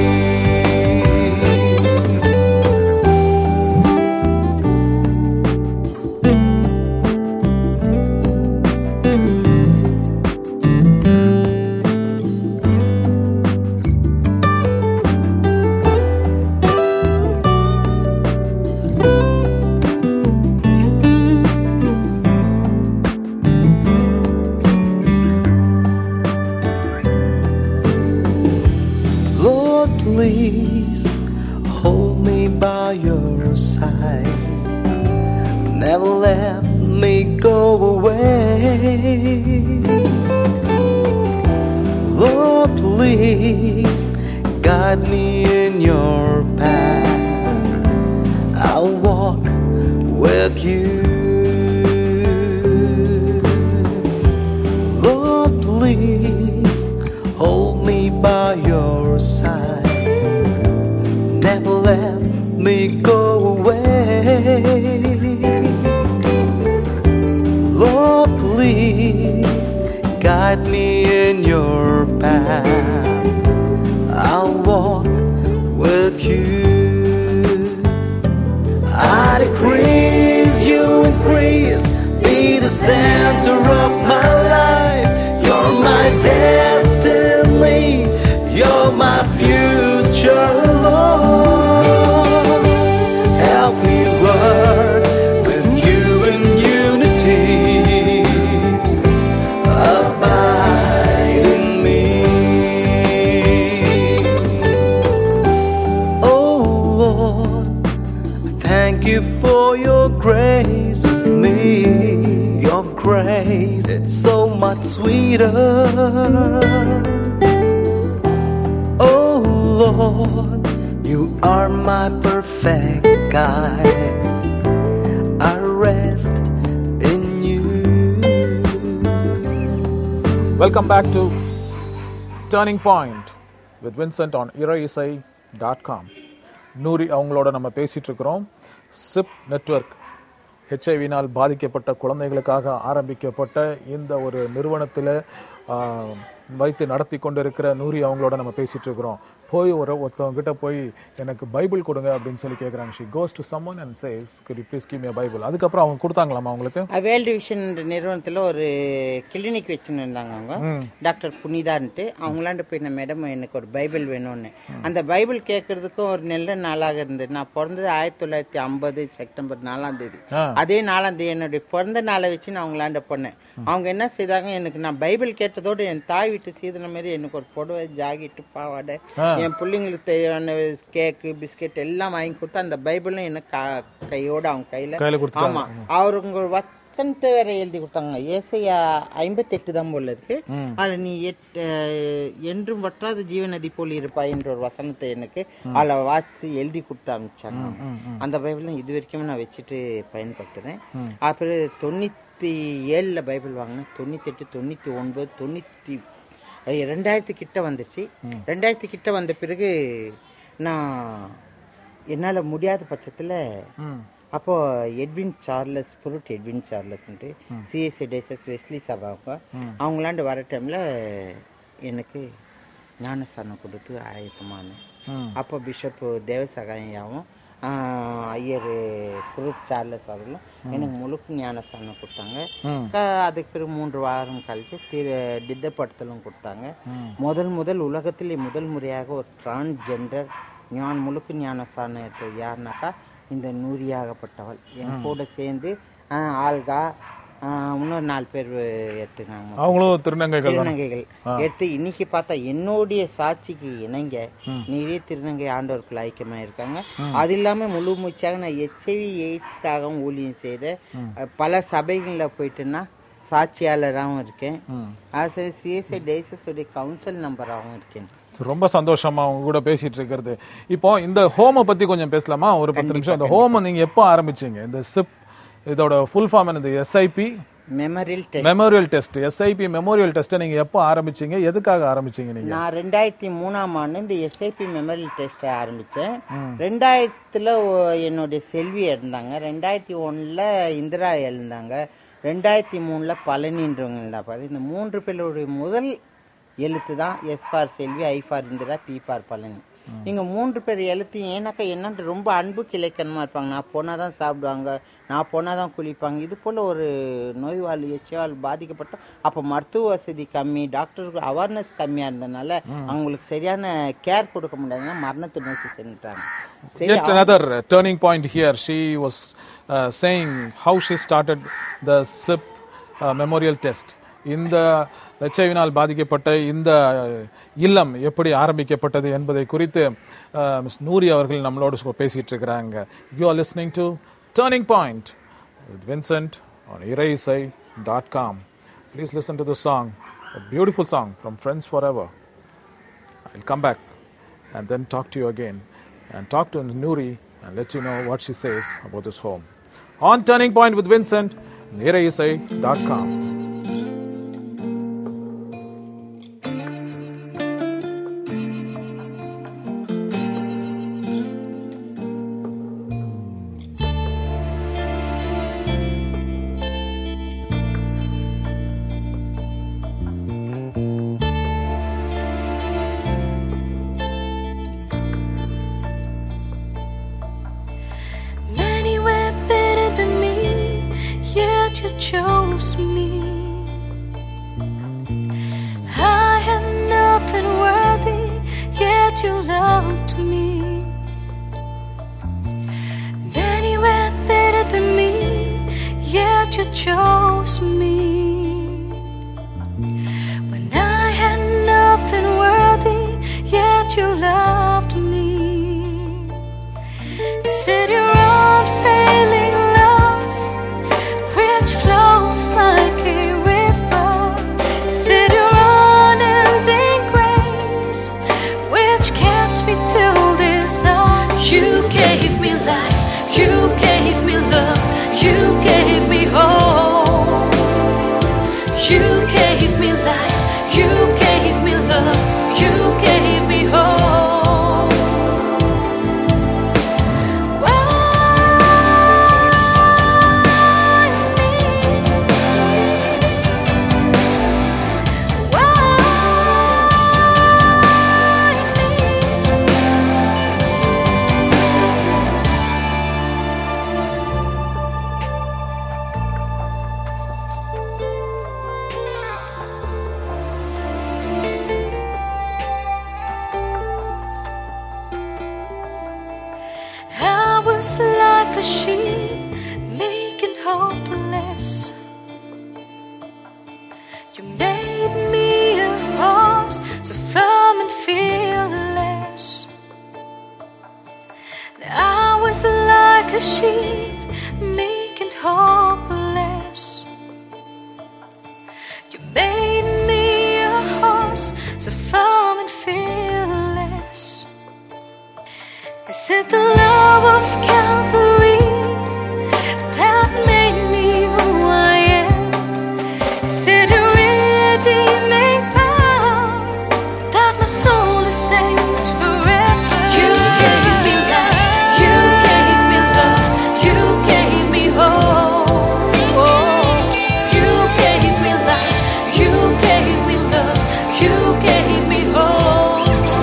Please hold me by your side, never let me go away. Lord, please guide me in your path, I'll walk with you. Lord, please hold me by your side, never let me go away. Lord, please guide me in your path, I'll walk with you. I decrease, you increase, be the center of my life. You're my destiny, you're my future, Lord. Thank you for your grace with me. Your grace, it's so much sweeter. Oh Lord, you are my perfect guide. I rest in you. Welcome back to Turning Point with Vincent on iraisai dot com. Nouri அவங்களோட நம்ம பேசிட்டு இருக்கிறோம். Chip network ஹெச்ஐவினால் பாதிக்கப்பட்ட குழந்தைகளுக்காக ஆரம்பிக்கப்பட்ட இந்த ஒரு நிறுவனத்தில் வைத்து நடத்தி கொண்டிருக்கிற நூரி அவங்களோட நம்ம பேசிட்டு இருக்கிறோம். போய் ஒரு ஒருத்தவங்க கிட்ட போய் எனக்கு பைபிள் கொடுங்க அப்படின்னு சொல்லி கேட்குறாங்க. She goes to someone and says could you please give me a Bible. அதுக்கப்புறம் அவங்க கொடுத்தாங்களாமா அவங்களுக்கு? வேர்ல்டு விஷன் நிறுவனத்தில் ஒரு கிளினிக் வச்சுன்னு இருந்தாங்க அவங்க, டாக்டர் புனிதான்ட்டு. அவங்களாண்டு போய் நான் மேடம் எனக்கு ஒரு பைபிள் வேணும்னு. அந்த பைபிள் கேட்கறதுக்கும் ஒரு நல்ல நாளாக இருந்தது. நான் பிறந்தது ஆயிரத்தி தொள்ளாயிரத்தி ஐம்பது செப்டம்பர் நாலாம் தேதி. அதே நாலாம் தேதி என்னுடைய பிறந்த நாளை வச்சு நான் அவங்களாண்ட போனேன். அவங்க என்ன செய்தாங்க, எனக்கு நான் பைபிள் கேட்டதோடு என் தாய் வீட்டு சீதன மாதிரி எனக்கு ஒரு புடவை, ஜாக்கெட்டு, பாவாடை, என் பிள்ளைங்களுக்கு தேவையான கேக்கு, பிஸ்கெட் எல்லாம் வாங்கி கொடுத்து அந்த பைபிளும் எனக்கு கையோட அவங்க கையில. ஆமா, அவருங்க வசனத்தை வேற எழுதி கொடுத்தாங்க. ஏசையா ஐம்பத்தி எட்டு தான் போல இருக்கு. அதுல நீ என்றும் வற்றாத ஜீவநதி போல் இருப்பாய் என்ற ஒரு வசனத்தை எனக்கு அதுல வாசி எழுதி கொடுத்து அனுப்பிச்சாங்க. அந்த பைபிளும் இது வரைக்கும் நான் வச்சுட்டு பயன்படுத்துறேன். அப்புறம் தொண்ணூத்தி ஏழுல பைபிள் வாங்கினேன். தொண்ணூத்தி எட்டு தொண்ணூத்தி ஒன்பது தொண்ணூத்தி ரெண்டாயிரத்து கிட்ட வந்துச்சு. ரெண்டாயிரத்து கிட்ட வந்த பிறகு நான் என்னால முடியாத பட்சத்துல அப்போ எட்வின் சார்லஸ் புருட் எட்வின் சார்லஸ்ன்ட்டு சிஎஸ்சி டேசஸ் வெஸ்லி சபாவுக்கு அவங்களாண்டு வர டைம்ல எனக்கு ஞானஸ்தானம் கொடுத்து ஆயத்தமானேன். அப்போ பிஷப் தேவசகாயாவும் ஐயர் புருட் சார்லஸ் அவர்களும் எனக்கு முழுக்க ஞானஸ்தானம் கொடுத்தாங்க. அதுக்கு பிறகு மூன்று வாரம் கழிச்சு திரு திட்டப்படுத்தலும் கொடுத்தாங்க. முதல் முதல் உலகத்திலே முதல் முறையாக ஒரு டிரான்ஸ்ஜெண்டர் ஞான் முழுக்க ஞானஸ்தானம் எடுத்தது யாருனாக்கா இந்த நூரியாகப்பட்டவள். என் கூட சேர்ந்து ஆல்கா இன்னொரு நாலு பேர் எடுத்துக்காங்க. அவங்களும் திருநங்கைகள் திருநங்கைகள் எடுத்து இன்னைக்கு பார்த்தா என்னுடைய சாட்சிக்கு இணங்க நிறைய திருநங்கை ஆண்டவர்கள் ஐக்கியமா இருக்காங்க. அது இல்லாம முழு மூச்சாக நான் எச்ஐவி எய்ட்ஸ்க்காகவும் ஊழியம் செய்த பல சபைகள்ல போயிட்டுன்னா சாட்சியாளராகவும் இருக்கேன். அது சிஎஸ்ஐ டேசஸ் உடைய கவுன்சில் நம்பராகவும் இருக்கேன். ரொம்ப சந்தோஷமா அவங்க கூட பேசிட்டு இருக்கிறது. இப்போ இந்த ஹோமை பத்தி கொஞ்சம் பேசலாமா ஒரு பத்து நிமிஷம்? இந்த ஹோமை நீங்க எப்போ ஆரம்பிச்சீங்க? இந்த சிப் இதோட ஃபுல் ஃபார்ம் என்னது? SIP memorial test. Memorial test SIP memorial test நீங்க எப்போ ஆரம்பிச்சீங்க? எதுக்காக ஆரம்பிச்சீங்க நீங்க? நான் ரெண்டாயிரத்தி மூணாம் ஆண்டு இந்த எஸ்ஐபி மெமோரியல் டெஸ்ட் ஆரம்பிச்சேன். ரெண்டாயிரத்துல என்னுடைய செல்வி இருந்தாங்க. ரெண்டாயிரத்தி ஒண்ணுல இந்திரா எழுந்தாங்க. ரெண்டாயிரத்தி மூணுல பழனின்றவங்க இருந்தா. இந்த மூன்று பேருடைய முதல் எழுத்து தான் S for Selvi, I for Indira, P for Palani. நீங்க மூன்று பேர் எழுத்தையும் ஏன்னாக்கா என்னன்னு ரொம்ப அன்பு கிளைக்கணமா இருப்பாங்க. நான் போனாதான் சாப்பிடுவாங்க, நான் போனாதான் குளிப்பாங்க. இது போல ஒரு நோய்வாள் எச்ஐவால் பாதிக்கப்பட்ட அப்ப மருத்துவ வசதி கம்மி, டாக்டருக்கு அவேர்னஸ் கம்மியா இருந்ததுனால அவங்களுக்கு சரியான கேர் கொடுக்க முடியாதுன்னா மரணத்தை நோக்கி சென்றாங்க. Yet another turning point here. She was uh, saying how she started the S I P uh, memorial test. இந்த எச்ஐவினால் பாதிக்கப்பட்ட இந்த இல்லம் எப்படி ஆரம்பிக்கப்பட்டது என்பதை குறித்து மிஸ் நூரி அவர்கள் நம்மளோடு பேசிட்டு இருக்கிறாங்க. You are listening to Turning Point with Vincent on iraisai dot com. Please listen to the song, a beautiful song from Friends Forever. I'll come back and then talk to you again and talk to Nuri and let you know what she says about this home. On Turning Point with Vincent on iraisai dot com. Chose me. I had nothing worthy, yet you loved me. Many were better than me, yet you chose me. When I had nothing worthy, yet you loved me. You said you're unfair. gave me life, you gave me love, you gave me hope. You gave me life, you gave me love, you gave me hope. Why me? Why I was like a sheep, meek and hopeless. You made me a horse, so firm and fearless. I was like a sheep, meek and hopeless. You made me a horse, so firm and fearless. Is it the love of Calvary that made me who I am? Is it a redeeming power that my soul is saved forever? You gave me life, you gave me love, you gave me hope. You gave me life, you gave me love, you gave me hope.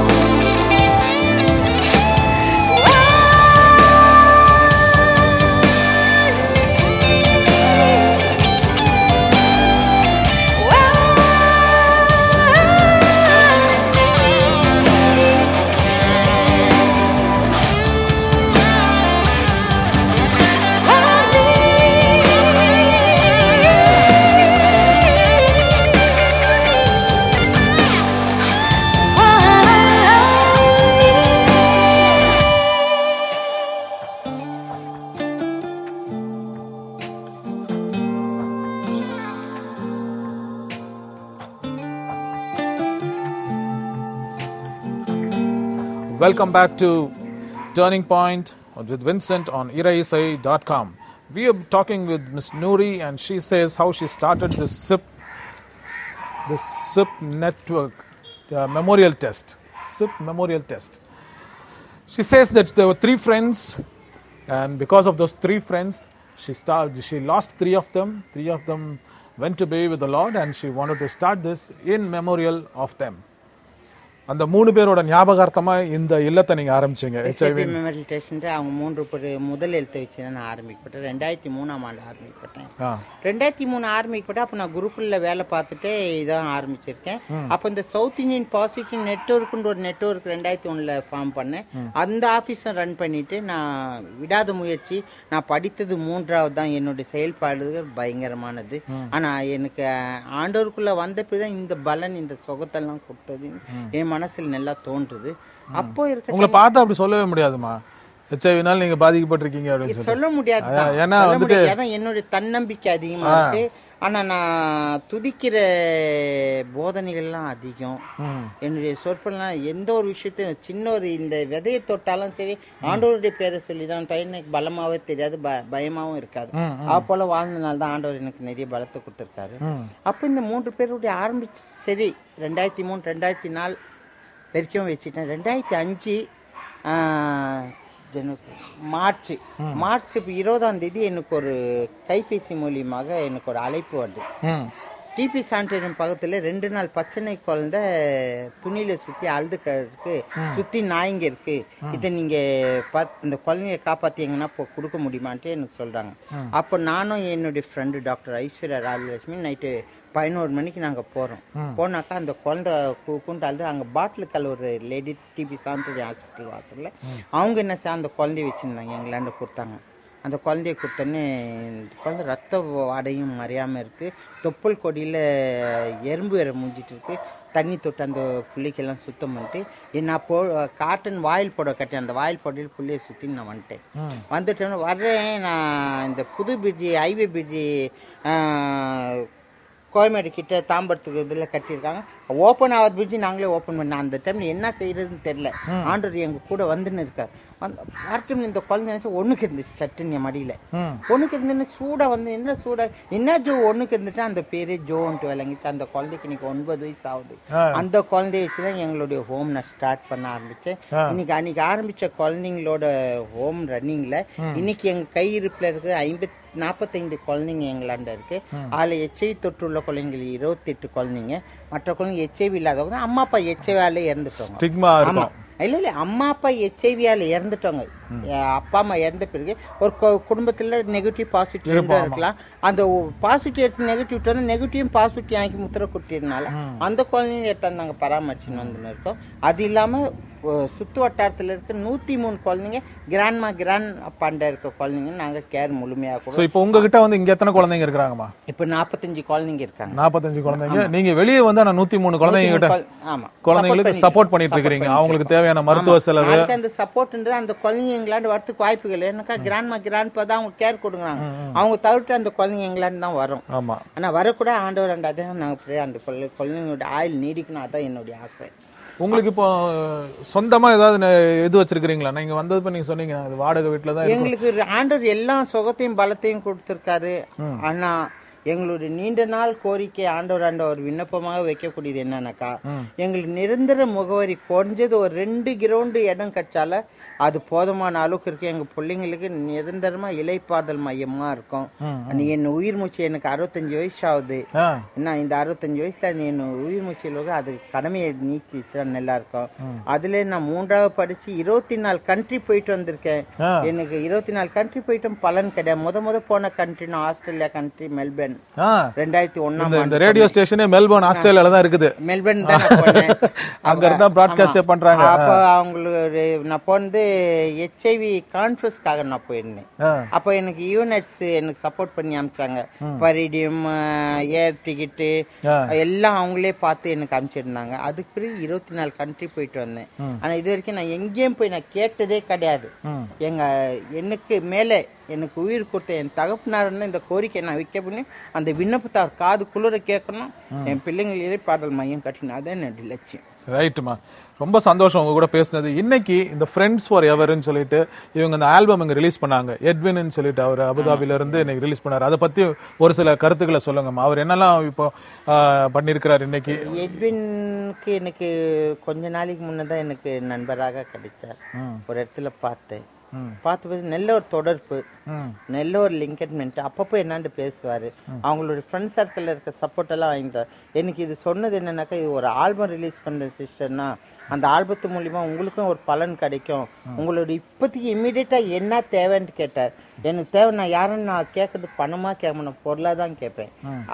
Welcome back to Turning Point with Vincent on iraisai dot com. We are talking with Miss Noori, and she says how she started this S I P, this S I P network uh, memorial test. S I P memorial test. She says that there were three friends, and because of those three friends, she started. She lost three of them. Three of them went to be with the Lord, and she wanted to start this in memorial of them. அந்த மூணு பேரோட ஞாபகார்த்தமா இந்த இல்லத்தை நீங்க ஆரம்பிச்சீங்க. SIP memorial அவங்க மூன்று முதல் எழுத்தை வச்சு நான் ஆரம்பிக்கப்பட்டேன். ரெண்டாயிரத்தி மூணாம் ஆண்டு ஆரம்பிக்கப்பட்டேன். ரெண்டாயிரத்தி மூணு ஆரம்பிக்கப்பட்டேன். அப்ப நான் குரூப்ல வேலை பார்த்துட்டு இதான் ஆரம்பிச்சிருக்கேன். அப்ப இந்த சவுத் இந்தியன் பாசிட்டிவ் நெட்வொர்க்ன்ற ஒரு நெட்வொர்க் ரெண்டாயிரத்தி ஒண்ணுல ஃபார்ம் பண்ணேன். அந்த ஆபீஸை ரன் பண்ணிட்டு நான் விடாத முயற்சி. நான் படித்தது மூன்றாவது தான். என்னுடைய செயல்பாடுகள் பயங்கரமானது. ஆனா எனக்கு ஆண்டோருக்குள்ள வந்த பிறகு இந்த பலன் இந்த சொகத்தெல்லாம் கொடுத்தது என் மனசுல நல்லா தோன்றுது. அப்போ இருக்க உங்களை பார்த்தா அப்படி சொல்லவே முடியாதுமா. ஹெச்ஐவினால நீங்க பாதிக்கப்பட்டிருக்கீங்க அப்படின்னு சொல்ல முடியாது. ஏன்னா வந்துட்டு என்னுடைய தன்னம்பிக்கை அதிகமா இருக்கு. ஆனா நான் துதிக்கிற போதனைகள்லாம் அதிகம். என்னுடைய சொற்பெல்லாம் எந்த ஒரு விஷயத்தையும் சின்ன ஒரு இந்த விதையை தொட்டாலும் சரி ஆண்டவருடைய பேரை சொல்லிதான் எனக்கு பலமாவே தெரியாது, பயமாவும் இருக்காது. அப்போல வாழ்ந்தனால தான் ஆண்டவர் எனக்கு நிறைய பலத்தை கொடுத்திருக்காரு. அப்ப இந்த மூன்று பேருடைய ஆரம்பிச்சு சரி ரெண்டாயிரத்தி மூணு ரெண்டாயிரத்தி நாலு வரைக்கும் வச்சுட்டேன். ரெண்டாயிரத்தி அஞ்சு மார்ச் மார்ச் இருபதாம் தேதி எனக்கு ஒரு கைபேசி மூலியமாக எனக்கு ஒரு அழைப்பு வருது. டிபி சானிடேரியம் பக்கத்துல ரெண்டு நாள் பச்சனை குழந்தை துணியில சுத்தி அழுதுக்கு சுத்தி நாய்ங்க இருக்கு, இதை நீங்க இந்த குழந்தைய காப்பாத்தீங்கன்னா கொடுக்க முடியுமான்ட்டு எனக்கு சொல்றாங்க. அப்ப நானும் என்னுடைய friend doctor Aishwarya Rajalakshmi night பதினோரு மணிக்கு நாங்க போறோம். போனாக்கா அந்த குழந்தை கூண்டாந்து அங்க பாட்டிலுக்கல் ஒரு லேடி டிபி சானிடரி ஹாஸ்பிட்டல் வாசல்ல அவங்க என்ன செய்ய அந்த குழந்தைய வச்சிருந்தாங்க, எங்களாண்ட கொடுத்தாங்க. அந்த குழந்தைய கொடுத்தோன்னே குழந்தை ரத்த வாடையும் மறையாம இருக்கு, தொப்புள் கொடியில எறும்பு வேற முடிஞ்சிட்டு இருக்கு. தண்ணி தொட்டு அந்த புள்ளிக்கெல்லாம் சுத்தம் பண்ணிட்டு நான் போ காட்டன் வாயில் போட கட்டி அந்த வாயில் போடையில் புள்ளியை சுத்தி நான் வந்துட்டேன். வந்துட்டேன்னு வர்றேன். நான் இந்த புது பிரிட்ஜி ஹைவே பிரிட்ஜி கோயம்பேடு கிட்ட தாம்பரத்துக்கு இதில் கட்டியிருக்காங்க. ஓப்பன் ஆகாத பிரிட்ஜ் நாங்களே ஓப்பன் பண்ணோம். அந்த டைம்ல என்ன செய்யறதுன்னு தெரியல. ஆண்டவர் எங்க கூட வந்துன்னு இருக்காரு. பார்ட்டும் இந்த குழந்தை நினைச்சு ஒண்ணுக்கு இருந்துச்சு சட்டுன்னு என் மடியில ஒண்ணுக்கு இருந்துன்னு சூடா வந்து என்ன சூடா என்ன ஜோ ஒண்ணுக்கு இருந்துட்டு அந்த பேரே ஜோன்ட்டு விளங்கிச்சு. அந்த குழந்தைக்கு இன்னைக்கு ஒன்பது வயசு ஆகுது. அந்த குழந்தைய வச்சுதான் எங்களுடைய ஹோம் நான் ஸ்டார்ட் பண்ண ஆரம்பிச்சேன். இன்னைக்கு அன்னைக்கு ஆரம்பிச்ச குழந்தைங்களோட ஹோம் ரன்னிங்ல இன்னைக்கு எங்க கையிருப்புல இருக்கு ஐம்பத்தி நாற்பத்தைந்து குழந்தைங்க எங்களாண்ட இருக்கு. அதுல எச்ஐவி தொற்றுள்ள குழந்தைங்க இருபத்தி எட்டு குழந்தைங்க. மற்ற குழந்தைங்க எச்ஐவி இல்லாதவங்க அம்மா அப்பா எச்ஐவியால இறந்துட்டோங்க. இல்ல இல்ல அம்மா அப்பா எச்ஐவியால இறந்துட்டோங்க. அப்பா அம்மா இறந்த பிறகு ஒரு குடும்பத்துல நெகட்டிவ் பாசிட்டிவ் இருக்கலாம். அந்த பாசிட்டிவ் எடுத்து நெகட்டிவ் வந்து நெகட்டிவ் பாசிட்டிவ் ஆக்கி முத்திர குட்டினால அந்த குழந்தைங்க எடுத்து நாங்க பராமரிச்சுன்னு வந்து இருக்கோம். அது இல்லாம சுத்து வட்டாரத்துல இருக்க நூத்தி மூணு குழந்தைங்க கிராண்ட்மா கிராண்ட் அப்பாண்ட இருக்க குழந்தைங்க நாங்க கேர் முழுமையா கூட. இப்போ உங்ககிட்ட வந்து இங்க எத்தனை குழந்தைங்க இருக்காங்கம்மா? இப்ப நாற்பத்தஞ்சு குழந்தைங்க இருக்காங்க. நாற்பத்தஞ்சு குழந்தைங்க. நீங்க வெளியே வந்து ஆனா நூத்தி மூணு குழந்தைங்க கிட்ட குழந்தைங்களுக்கு சப்போர்ட் பண்ணிட்டு இருக்கீங்க. அவங்களுக்கு தேவையான மருத்துவ செலவு அந்த சப்போர்ட்ன்றது அந்த குழந்தைங்க எங்களாண்டு வரத்துக்கு வாய்ப்புகள் என்னக்கா கிராண்ட்மா கிராண்ட்பா தான் அவங்க கேர் கொடுக்குறாங்க. அவங்க தவிர்த்து அந்த குழந்தைங்க எங்களாண்டு தான் வரும். ஆமா, ஆனா வரக்கூட ஆண்டவர் அந்த அதை நாங்க அந்த குழந்தைங்களோட ஆயுள் நீடிக்கணும். அதான் என்னுடைய ஆசை. உங்களுக்கு இப்போ சொந்தமா ஏதாவது எது வச்சிருக்கீங்களா? நீங்க வந்தது நீங்க சொன்னீங்க வாடகை வீட்டுல தான். எங்களுக்கு ஆண்டவர் எல்லா சுகத்தையும் பலத்தையும் கொடுத்திருக்காரு. ஆனா எங்களுடைய நீண்ட நாள் கோரிக்கை ஆண்டவர் ஆண்டவர் விண்ணப்பமாக வைக்கக்கூடியது என்னன்னாக்கா எங்களுக்கு நிரந்தர முகவரி குறைஞ்சது ஒரு ரெண்டு கிரவுண்டு இடம் கட்சால அது போதுமான அளவுக்கு இருக்கு. எங்க பிள்ளைங்களுக்கு நிரந்தரமா இலைப்பாதல் மையமா இருக்கும். நீ என் உயிர் மூச்சு எனக்கு அறுபத்தஞ்சு வயசு ஆகுது. என்ன இந்த அறுபத்தஞ்சு வயசுல நீ என் உயிர் மூச்சு அது கடமையை நீக்கி வச்சா நல்லா இருக்கும். அதுல நான் மூன்றாவது படிச்சு இருபத்தி நாலு கண்ட்ரி போயிட்டு வந்திருக்கேன். எனக்கு இருபத்தி நாலு கண்ட்ரி போயிட்டும் பலன் கிடையாது. முத முத போன கண்ட்ரி ஆஸ்திரேலியா கண்ட்ரி மெல்பர்ன். ரெண்டாயிரத்தி ஒன்னாம் ரேடியோ ஸ்டேஷனே மெல்பர்ன் ஆஸ்திரேலியால தான் இருக்குது. மெல்பர்ன் தான் போனேன். அங்க இருந்தா பிராட்காஸ்ட் பண்றாங்க. அப்ப அவங்களுக்கு நான் போனது எச்ஐவி கான்ஃபரன்ஸ்க்காக நான் போயிருந்தேன். அப்ப எனக்கு யூனிட்ஸ் எனக்கு சப்போர்ட் பண்ணி அனுப்பிச்சாங்க. பரிடியம் ஏர் டிக்கெட்டு எல்லாம் அவங்களே பார்த்து எனக்கு அனுப்பிச்சிருந்தாங்க. அதுக்கு பிறகு இருபத்தி நாலு கண்ட்ரி போயிட்டு வந்தேன். ஆனா இது வரைக்கும் நான் எங்கேயும் போய் நான் கேட்டதே கிடையாது. எங்க எனக்கு மேல எனக்கு உயிர் கொடுத்த என் தகப்பனார் இந்த கோரிக்கை நான் வைக்க பண்ணி அந்த விண்ணப்பத்தார் காது குளிர கேட்கணும். என் பிள்ளைங்கள் இறைப்பாடல் மையம் கட்டணும். அதான் என்னுடைய லட்சியம். ரைட்டுமா, ரொம்ப சந்தோஷம் உங்க கூட பேசுனது. இன்னைக்கு இந்த ஃப்ரெண்ட்ஸ் ஃபார் எவர்னு சொல்லிட்டு இவங்க அந்த ஆல்பம் இங்க ரிலீஸ் பண்ணாங்க. எட்வின் சொல்லிட்டு அவர் அபுதாபில இருந்து இன்னைக்கு ரிலீஸ் பண்ணாரு. அதை பத்தி ஒரு சில கருத்துக்களை சொல்லுங்கம்மா. அவர் என்னெல்லாம் இப்போ பண்ணிருக்கிறார் இன்னைக்கு? எட்வின்க்கு எனக்கு கொஞ்ச நாளைக்கு முன்னதான் எனக்கு நண்பராக கிடைச்சார். ஒரு இடத்துல பார்த்தேன். பார்த்து நல்ல ஒரு தொடர்பு, நல்ல ஒரு லிங்கட்மெண்ட். அப்பப்போ என்னான்னு பேசுவாரு. அவங்களோட ஃப்ரெண்ட் சர்க்கிள் இருக்க சப்போர்ட் எல்லாம் வாங்கிட்டார். எனக்கு இது சொன்னது என்னன்னாக்கா இது ஒரு ஆல்பம் ரிலீஸ் பண்ற சிஸ்டர்னா அந்த ஆல்பத்து மூலியமா உங்களுக்கும் ஒரு பலன் கிடைக்கும். உங்களோட இப்போதைக்கு இம்மிடியட்டா என்ன தேவைன்னு கேட்டார். எனக்கு தேவை நான் யாருன்னு நான் கேட்கறது பணமா கேட்கணும், பொருளா தான் கேட்பேன்.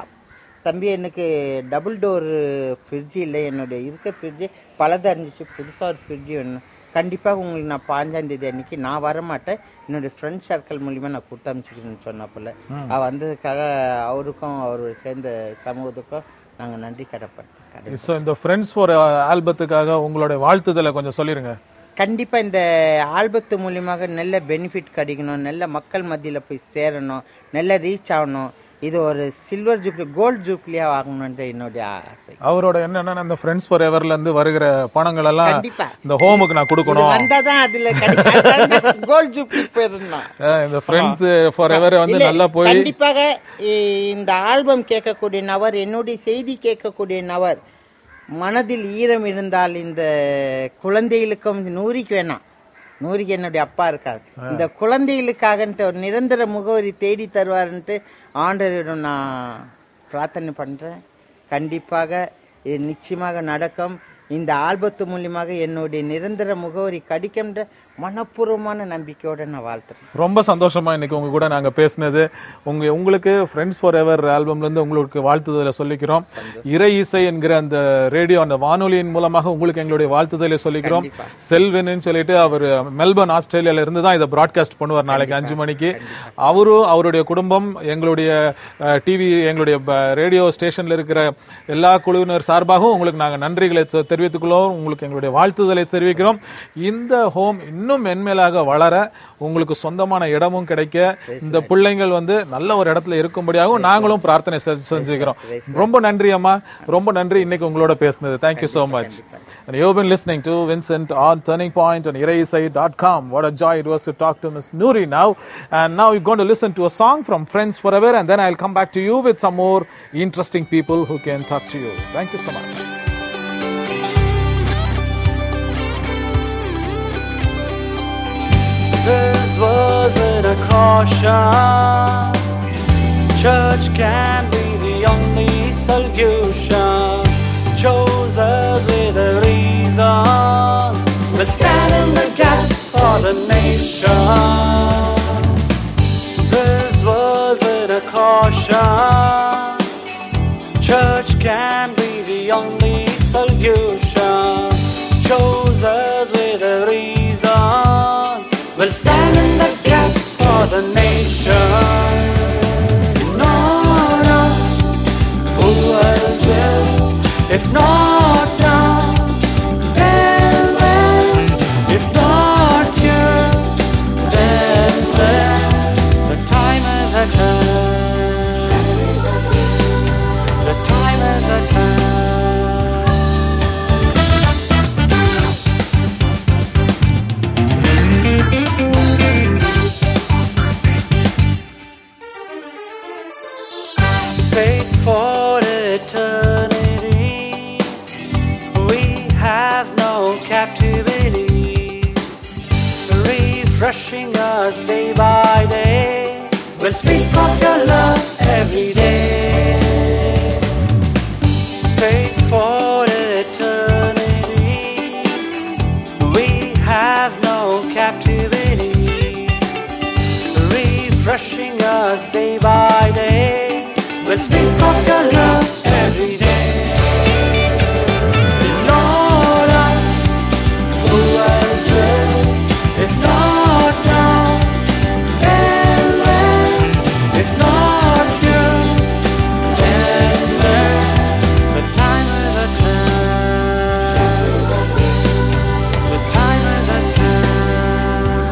தம்பி எனக்கு டபுள் டோர் ஃப்ரிட்ஜ் இல்லை, என்னுடைய இருக்க ஃப்ரிட்ஜு பலதாக இருந்துச்சு, புதுசாக ஒரு ஃப்ரிட்ஜு வேணும். கண்டிப்பாக உங்களுக்கு நான் பாஞ்சாம் தேதி அன்னைக்கு நான் வரமாட்டேன், என்னுடைய ஃப்ரெண்ட் சர்க்கிள் மூலியமா நான் கொடுத்து அனுப்பிச்சுக்கிறேன்னு சொன்னப்பல அவ வந்ததுக்காக அவருக்கும் அவரோட சேர்ந்த சமூகத்துக்கும் நாங்கள் நன்றி கடப்பட்டோம். ஸோ இந்த ஃப்ரெண்ட்ஸ் ஃபார் ஆல்பத்துக்காக உங்களுடைய வாழ்த்துதலை கொஞ்சம் சொல்லிருங்க. கண்டிப்பா இந்த ஆல்பத்து மூலியமாக நல்ல பெனிஃபிட் கிடைக்கணும், நல்ல மக்கள் மத்தியில போய் சேரணும், நல்ல ரீச் ஆகணும். இது ஒரு சில்வர் ஜூப்ளி கோல்ட் ஜூப்ளியா ஆகணும்ன்ற என்னுடைய ஆசை. அவரோட என்னன்னா இந்த ஃப்ரெண்ட்ஸ் ஃபார் எவர்ல இருந்து வருகிற பணங்கள் எல்லாம் இந்த ஹோமுக்கு நான் கொடுக்கணும். வந்தாதான் அதுல கோல்ட் ஜூப்ளி போயிடணும். இந்த ஃப்ரெண்ட்ஸ் ஃபார் எவர் வந்து நல்லா போய் கண்டிப்பாக இந்த ஆல்பம் கேட்கக்கூடிய நபர், என்னுடைய செய்தி கேட்கக்கூடிய நபர் மனதில் ஈரம் இருந்தால் இந்த குழந்தைகளுக்கும் நூறிக்கு வேணாம், நூறிக்கு என்னுடைய அப்பா இருக்காரு, இந்த குழந்தைகளுக்காக ஒரு நிரந்தர முகவரி தேடி தருவாருன்ட்டு ஆண்டவரிடம் நான் பிரார்த்தனை பண்றேன். கண்டிப்பாக இது நிச்சயமாக நடக்கும். இந்த ஆல்பத்து மூலியமாக என்னுடைய நிரந்தர முகவரி கிடைக்கும்ன்ற மனப்பூர்வமான நம்பிக்கையோட நான் வாழ்த்துறேன். ரொம்ப சந்தோஷமா இன்னைக்கு உங்க கூட நாங்க பேசினது. உங்க உங்களுக்கு ஃப்ரெண்ட்ஸ் ஃபார் எவர் ஆல்பம்ல இருந்து உங்களுக்கு வாழ்த்துதலை சொல்லிக்கிறோம். இறை இசை என்கிற அந்த ரேடியோ அந்த வானொலியின் மூலமாக உங்களுக்கு எங்களுடைய வாழ்த்துதலை சொல்லிக்கிறோம். செல்வின் சொல்லிட்டு அவர் மெல்பர்ன் ஆஸ்திரேலியால இருந்து தான் இதை பிராட்காஸ்ட் பண்ணுவார் நாளைக்கு அஞ்சு மணிக்கு. அவரும் அவருடைய குடும்பம் எங்களுடைய டிவி எங்களுடைய ரேடியோ ஸ்டேஷன்ல இருக்கிற எல்லா குழுவினர் சார்பாகவும் உங்களுக்கு நாங்க நன்றிகளை தெரிவித்துக் கொள்வோம். உங்களுக்கு எங்களுடைய வாழ்த்துதலை தெரிவிக்கிறோம். இந்த ஹோம் இன்னும் மென்மேலாக வளர, உங்களுக்கு சொந்தமான இடமும் கிடைக்க, இந்த பிள்ளைங்கள் வந்து நல்ல ஒரு இடத்துல இருக்கும்படியாகவும் நாங்களும் பிரார்த்தனை செ- செஞ்சுக்கிறோம். ரொம்ப நன்றி அம்மா, ரொம்ப நன்றி இன்னைக்கு உங்களோட பேசுனது. Thank you so much. And you've been listening to Vincent on Turning Point on iraisai dot com. What a joy it was to talk to Miss Noori now. And now we're going to listen to a song from Friends Forever, and then I'll come back to you with some more interesting people who can talk to you. Thank you so much. This was in a caution. Church can be the only solution. Chose us with a reason. We'll stand in the gap for the nation. This was in a caution. Church can be the only solution. Chose us with a reason. We'll stand in the gap for the nation. It's not us who else will. If not now, then when? If not you, then when? The time is at hand. The time is at hand. Fate for eternity. We have no captivity. Refreshing us day by day. We'll speak of your love every day. Fate for eternity. We have no captivity. Refreshing us day by day. We'll speak of your love every day. If not us, who else will? If not now, then when? If not you, then when? The time is at hand. The time is at hand.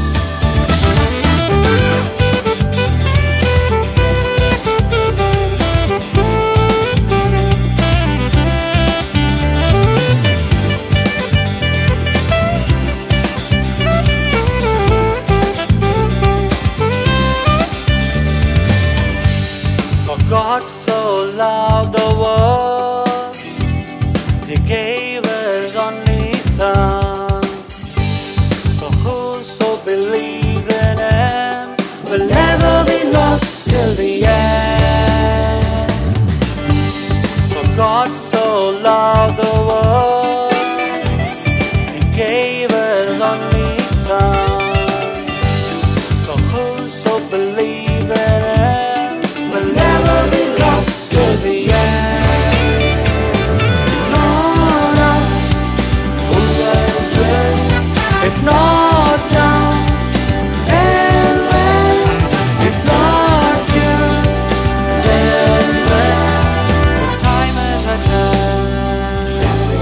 For God so loved the world, He gave His only Son. For whoso believes in Him will never be lost till the end. For God so loved the world, He gave His only Son. For whoso believes in Him will never be lost till the end. If not us, who else will? If not now, then when? If not you, then when? The time is at hand.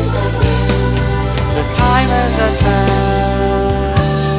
The time is at hand.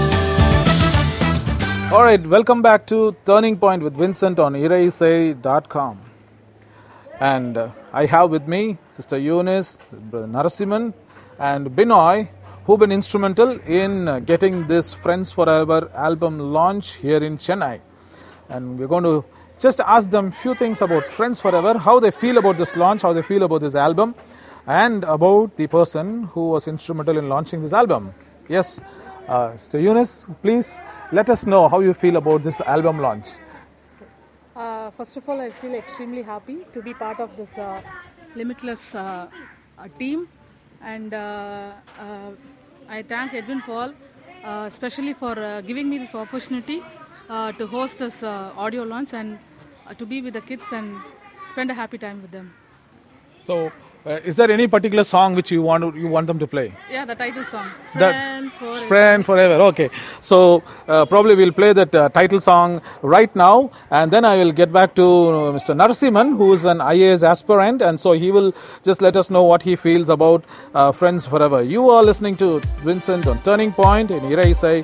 All right, welcome back to Turning Point with Vincent on iraisai dot com. And uh, I have with me Sister Eunice, Brother Narasimhan, and Binoy, who've been instrumental in uh, getting this Friends Forever album launch here in Chennai. And we're going to just ask them a few things about Friends Forever, how they feel about this launch, how they feel about this album, and about the person who was instrumental in launching this album. Yes, uh, Sister Eunice, please let us know how you feel about this album launch. Uh, first of all, I feel extremely happy to be part of this uh, limitless uh, uh, team, and uh, uh, I thank Edwin Paul uh, especially for uh, giving me this opportunity uh, to host this uh, audio launch and uh, to be with the kids and spend a happy time with them. So, Uh, is there any particular song which you want to, you want them to play? Yeah, the title song. That- Friend forever. Friend Forever. Okay. So uh, probably we'll play that uh, title song right now, and then I will get back to uh, Mister Narasimhan, who is an I A S aspirant, and so he will just let us know what he feels about uh, Friends Forever. You are listening to Vincent on Turning Point in Ira Isai.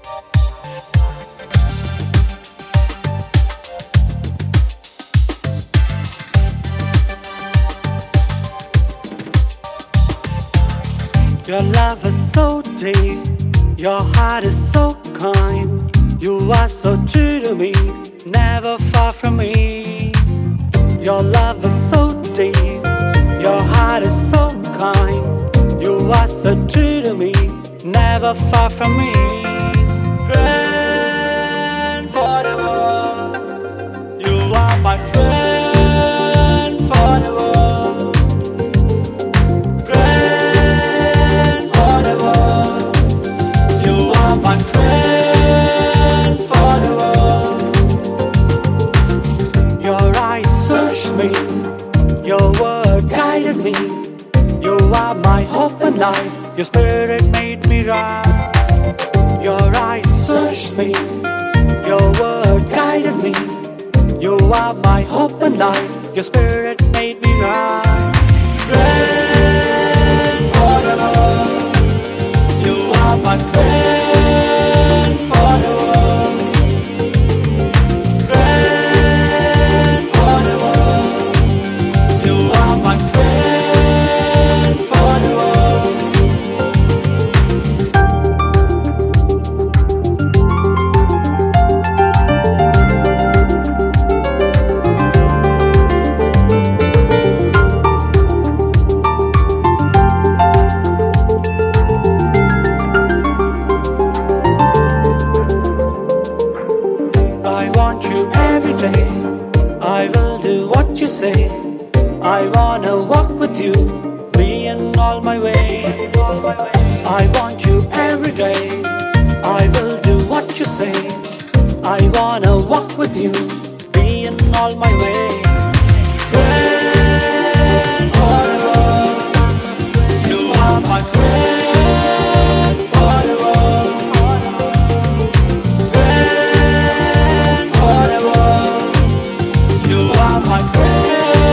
Your love is so deep, your heart is so kind. You are so true to me, never far from me. Your love is so deep, your heart is so kind. You are so true to me, never far from me. Friend forever, you are my friend forever. My friend forever. Your eyes searched me, your word guided me. You are my hope and life, your spirit made me right. Your eyes searched me, your word guided me. You are my hope and life, your spirit made me right. Friend forever, you are my friend. I wanna walk with you, be in all my way. I want you every day, I will do what you say. I wanna walk with you, be in all my way. Friend forever, you are my friend forever. Friend forever, you are my friend.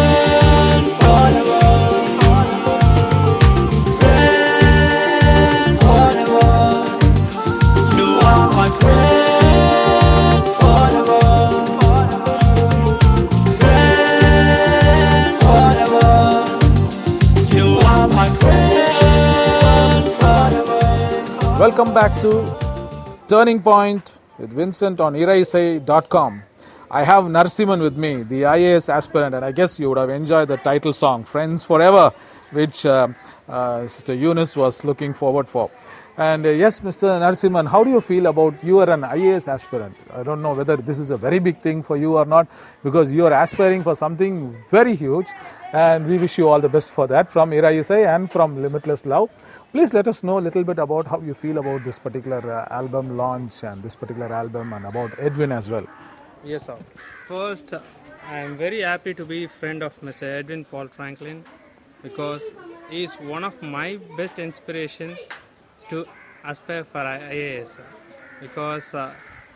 Welcome back to Turning Point with Vincent on ira isai dot com. I have Narasimhan with me, the I A S aspirant, and I guess you would have enjoyed the title song, Friends Forever, which uh, uh, Sister Eunice was looking forward for. And uh, yes, Mister Narasimhan, how do you feel about you are an I A S aspirant? I don't know whether this is a very big thing for you or not, because you are aspiring for something very huge, and we wish you all the best for that from Ira Isai and from Limitless Love. Please let us know a little bit about how you feel about this particular uh, album launch and this particular album, and about Edwin as well. Yes, sir. First, uh, I am very happy to be a friend of Mister Edwin Paul Franklin, because he is one of my best inspiration to aspire for I A S. Because uh,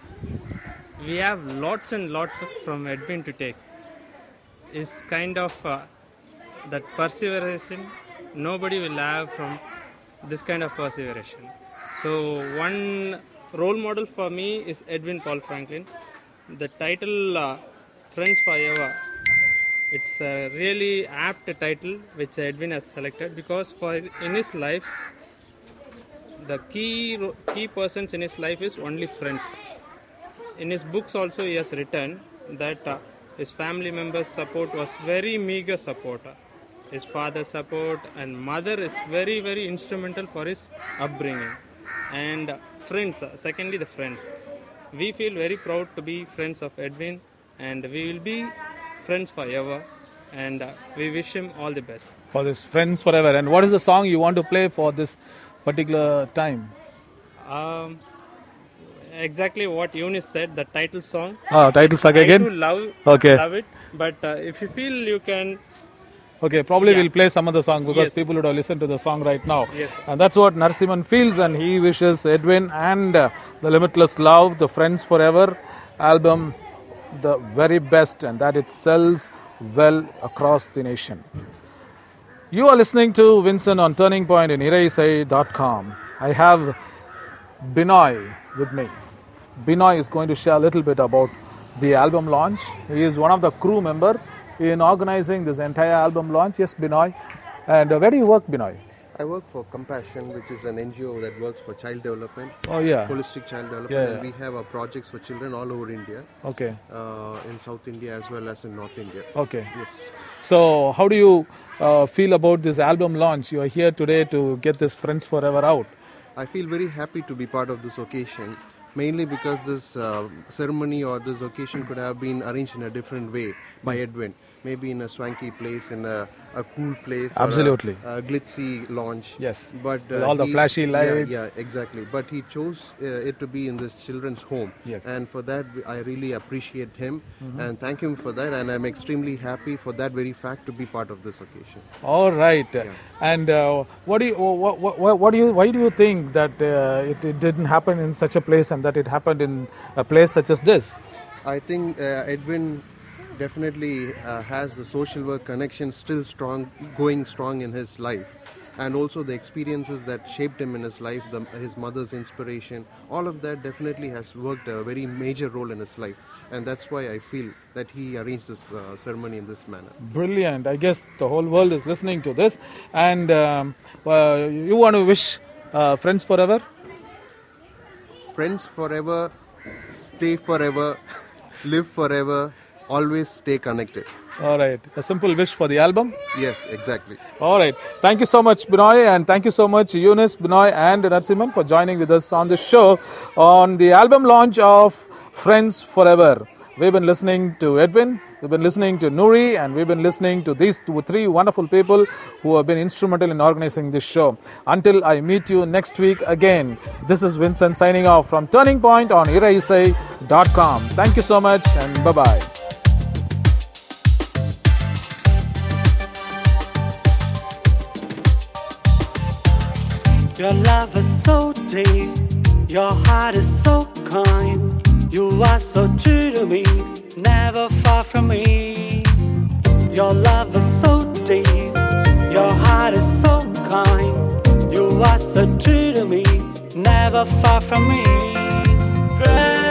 we have lots and lots of, from Edwin to take. It's kind of uh, that perseverance nobody will have from this kind of perseverance. So one role model for me is Edwin Paul Franklin. The title uh, Friends Forever, it's a really apt title which Edwin has selected, because for in his life the key key persons in his life is only friends. In his books also he has written that uh, his family members' support was very meager support. His father's support and mother is very very instrumental for his upbringing. And uh, friends, uh, secondly the friends. We feel very proud to be friends of Edwin, and we will be friends forever, and uh, we wish him all the best. For this Friends Forever. And what is the song you want to play for this particular time? Um, exactly what Eunice said, the title song. Oh, title song I again? do love, Okay. love it, but uh, if you feel you can Okay, probably Yeah. we'll play some of the song because Yes. people would have listened to the song right now. Yes, sir. And that's what Narasimhan feels, and he wishes Edwin and uh, the Limitless Love, the Friends Forever album, the very best, and that it sells well across the nation. You are listening to Vincent on Turning Point in iraisai dot com. I have Binoy with me. Binoy is going to share a little bit about the album launch. He is one of the crew member in organizing this entire album launch. Yes, Binoy. And uh, where do you work, Binoy? I work for Compassion, which is an N G O that works for child development, Oh, yeah. holistic child development, Yeah, and yeah. we have our projects for children all over India, Okay, uh, in South India as well as in North India. okay. Yes. So, how do you uh, feel about this album launch? You are here today to get this Friends Forever out. I feel very happy to be part of this occasion, mainly because this uh, ceremony or this occasion could have been arranged in a different way by Edwin. Maybe in a swanky place, in a, a cool place, or Absolutely. a, a glitzy launch. Yes. But uh, With all the he- flashy yeah, lights. Yeah, exactly. But he chose uh, it to be in this children's home. Yes. And for that, I really appreciate him Mhm. and thank him for that. And I'm extremely happy for that very fact to be part of this occasion. All right. Yeah. And uh, what do you what, what, what do you why do you think that uh, it, it didn't happen in such a place and that it happened in a place such as this? I think uh, Edwin definitely uh, has the social work connection still strong, going strong in his life, and also the experiences that shaped him in his life, the, his mother's inspiration, all of that definitely has worked a very major role in his life, and that's why I feel that he arranged this uh, ceremony in this manner. Brilliant. I guess the whole world is listening to this. And um, uh, you want to wish uh, Friends Forever? Friends forever, stay forever, live forever, always stay connected. All right. A simple wish for the album. Yes, exactly. All right. Thank you so much, Binoy, and thank you so much, Eunice, Binoy, and Narasimhan for joining with us on the show on the album launch of Friends Forever. We've been listening to Edwin, we've been listening to Nuri, and we've been listening to these two, three wonderful people who have been instrumental in organizing this show. Until I meet you next week again, this is Vincent signing off from Turning Point on iraisai dot com. Thank you so much, and bye-bye. Your love is so deep, your heart is so kind. You are so true to me, never far from me. Your love is so deep, your heart is so kind. You are so true to me, never far from me. Pray